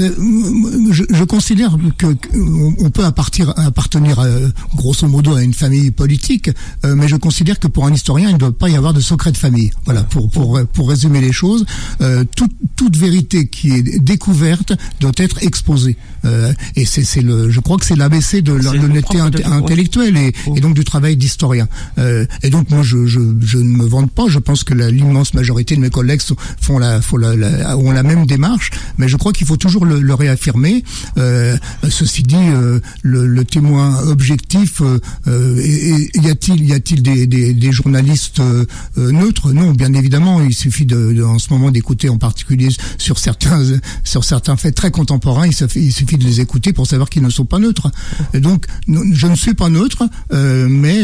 Je considère que on peut appartenir grosso modo à une famille politique, mais je considère que pour un historien, il ne doit pas y avoir de secret de famille. Voilà, pour résumer les choses, toute vérité qui est découverte doit être exposée. Et je crois que c'est l'ABC de l'honnêteté intellectuelle et donc du travail d'historien. Et donc moi, je ne me vante pas. Je pense que l'immense majorité de mes collègues ont la même démarche, mais je crois qu'il faut toujours le réaffirmer. Ceci dit, le témoin objectif, y a-t-il des journalistes neutres? Non, bien évidemment, il suffit en ce moment d'écouter, en particulier sur certains faits très contemporains, il suffit de les écouter pour savoir qu'ils ne sont pas neutres. Et donc, je ne suis pas neutre, mais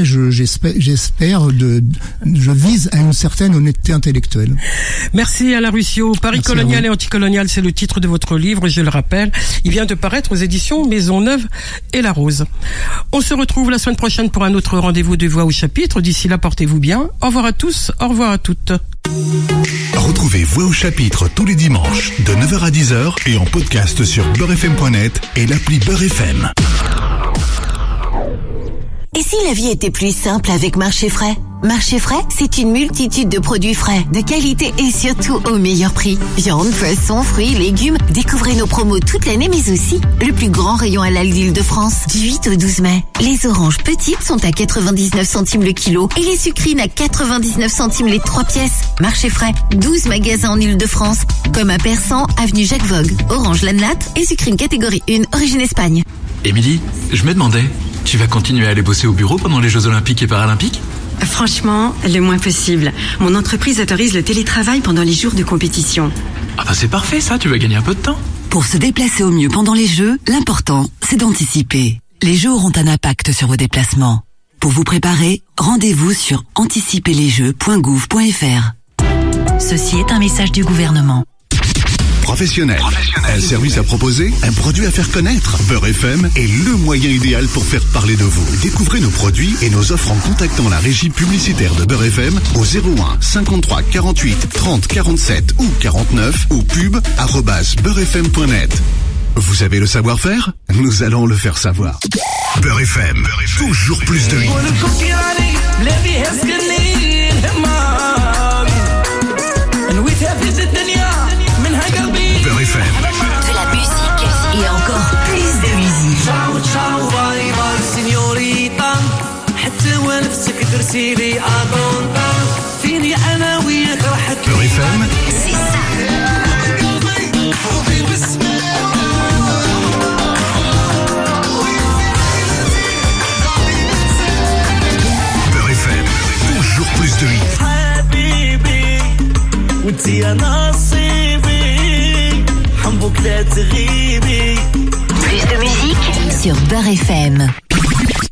je vise à une certaine honnêteté intellectuelle. Merci Alain Ruscio. Paris colonial et anticolonial, c'est le titre de votre livre, je le rappelle. Il vient de paraître aux éditions Maisonneuve et La Rose. On se retrouve la semaine prochaine pour un autre rendez-vous de Voix au chapitre. D'ici là, portez-vous bien. Au revoir à tous, au revoir à toutes. Retrouvez Voix au chapitre tous les dimanches de 9h à 10h et en podcast sur beurrefm.net et l'appli Beurre FM. Et si la vie était plus simple avec Marché Frais? Marché Frais, c'est une multitude de produits frais, de qualité et surtout au meilleur prix. Viande, poissons, fruits, légumes. Découvrez nos promos toute l'année, mais aussi le plus grand rayon halal d'Île-de-France. Du 8 au 12 mai. Les oranges petites sont à 99 centimes le kilo et les sucrines à 99 centimes les 3 pièces. Marché Frais, 12 magasins en Île-de-France, comme à Persan, avenue Jacques Vogue, Orange Lanlat et sucrine catégorie 1, origine Espagne. Émilie, je me demandais, tu vas continuer à aller bosser au bureau pendant les Jeux Olympiques et Paralympiques ? Franchement, le moins possible. Mon entreprise autorise le télétravail pendant les jours de compétition. Ah bah c'est parfait ça, tu vas gagner un peu de temps. Pour se déplacer au mieux pendant les Jeux, l'important, c'est d'anticiper. Les Jeux auront un impact sur vos déplacements. Pour vous préparer, rendez-vous sur anticiperlesjeux.gouv.fr. Ceci est un message du gouvernement. Professionnel. Un service à proposer, un produit à faire connaître. Beurre FM est le moyen idéal pour faire parler de vous. Découvrez nos produits et nos offres en contactant la régie publicitaire de Beurre FM au 01 53 48 30 47 ou 49 ou pub@beurrefm.net. Vous avez le savoir-faire? Nous allons le faire savoir. Beurre FM, toujours plus de vie. Beurre FM. De la musique et encore plus de musique. Beurre FM. C'est ça. Beurre FM, toujours plus de vie. Plus de musique sur Beurre FM.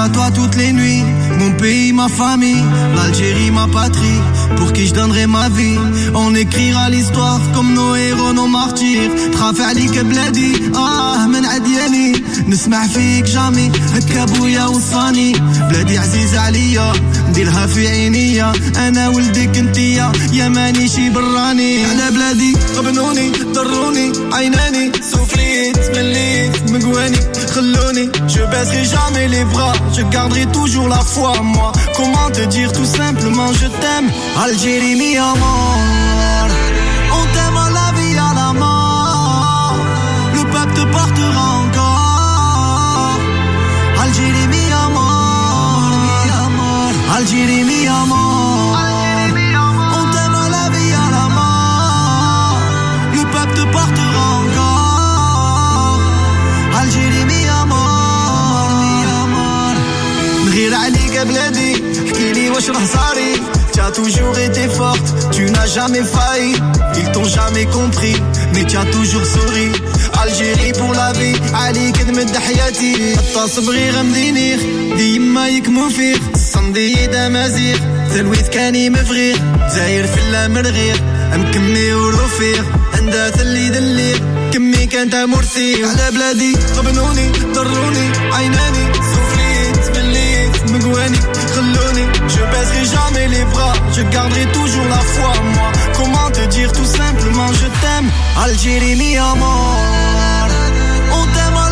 à toi toutes les nuits. Mon pays, ma famille, l'Algérie, ma patrie, pour qui je donnerai ma vie. On écrira l'histoire comme nos héros, nos martyrs. تخاف عليك بلادي من عدياني نسمع فيك جامي هكا بويا وصاني. بلادي عزيزة عليا نديرها في عينيا انا ولدك انتيا يا مانيشي براني. على بلادي غبنوني ضروني عيناني سوفريت مليت مقواني خلوني. Je baisserai jamais les bras, je garderai toujours la foi en moi. Comment te dire tout simplement je t'aime. Algérie mi amor, on t'aime à la vie à la mort. Le peuple te portera encore. Algérie mi amor, Algérie mi amor, on t'aime à la vie à la mort. Le peuple te portera encore. Algérie mi amor, نغير عليك يا بلادي احكيلي واش راه صاري. Tu as toujours été forte, tu n'as jamais failli. Ils t'ont jamais compris, mais tu as toujours souri. Algérie pour la vie, عليك نمد حياتي. حتى صبغي غمدينير ديما يكمو فيه. الصندي دمازيغ ثلويث كاني مفغير. زاير في اللامرغير مكمي ورفيق. عندها ثلي دليق كمي كانت مرسي. على بلادي غبنوني ضروني عيناني سوفريت مليت مقواني خلوني. Je baisserai jamais les bras, je garderai toujours la foi en moi. Comment te dire tout simplement je t'aime. Algérie mi amor, on t'aime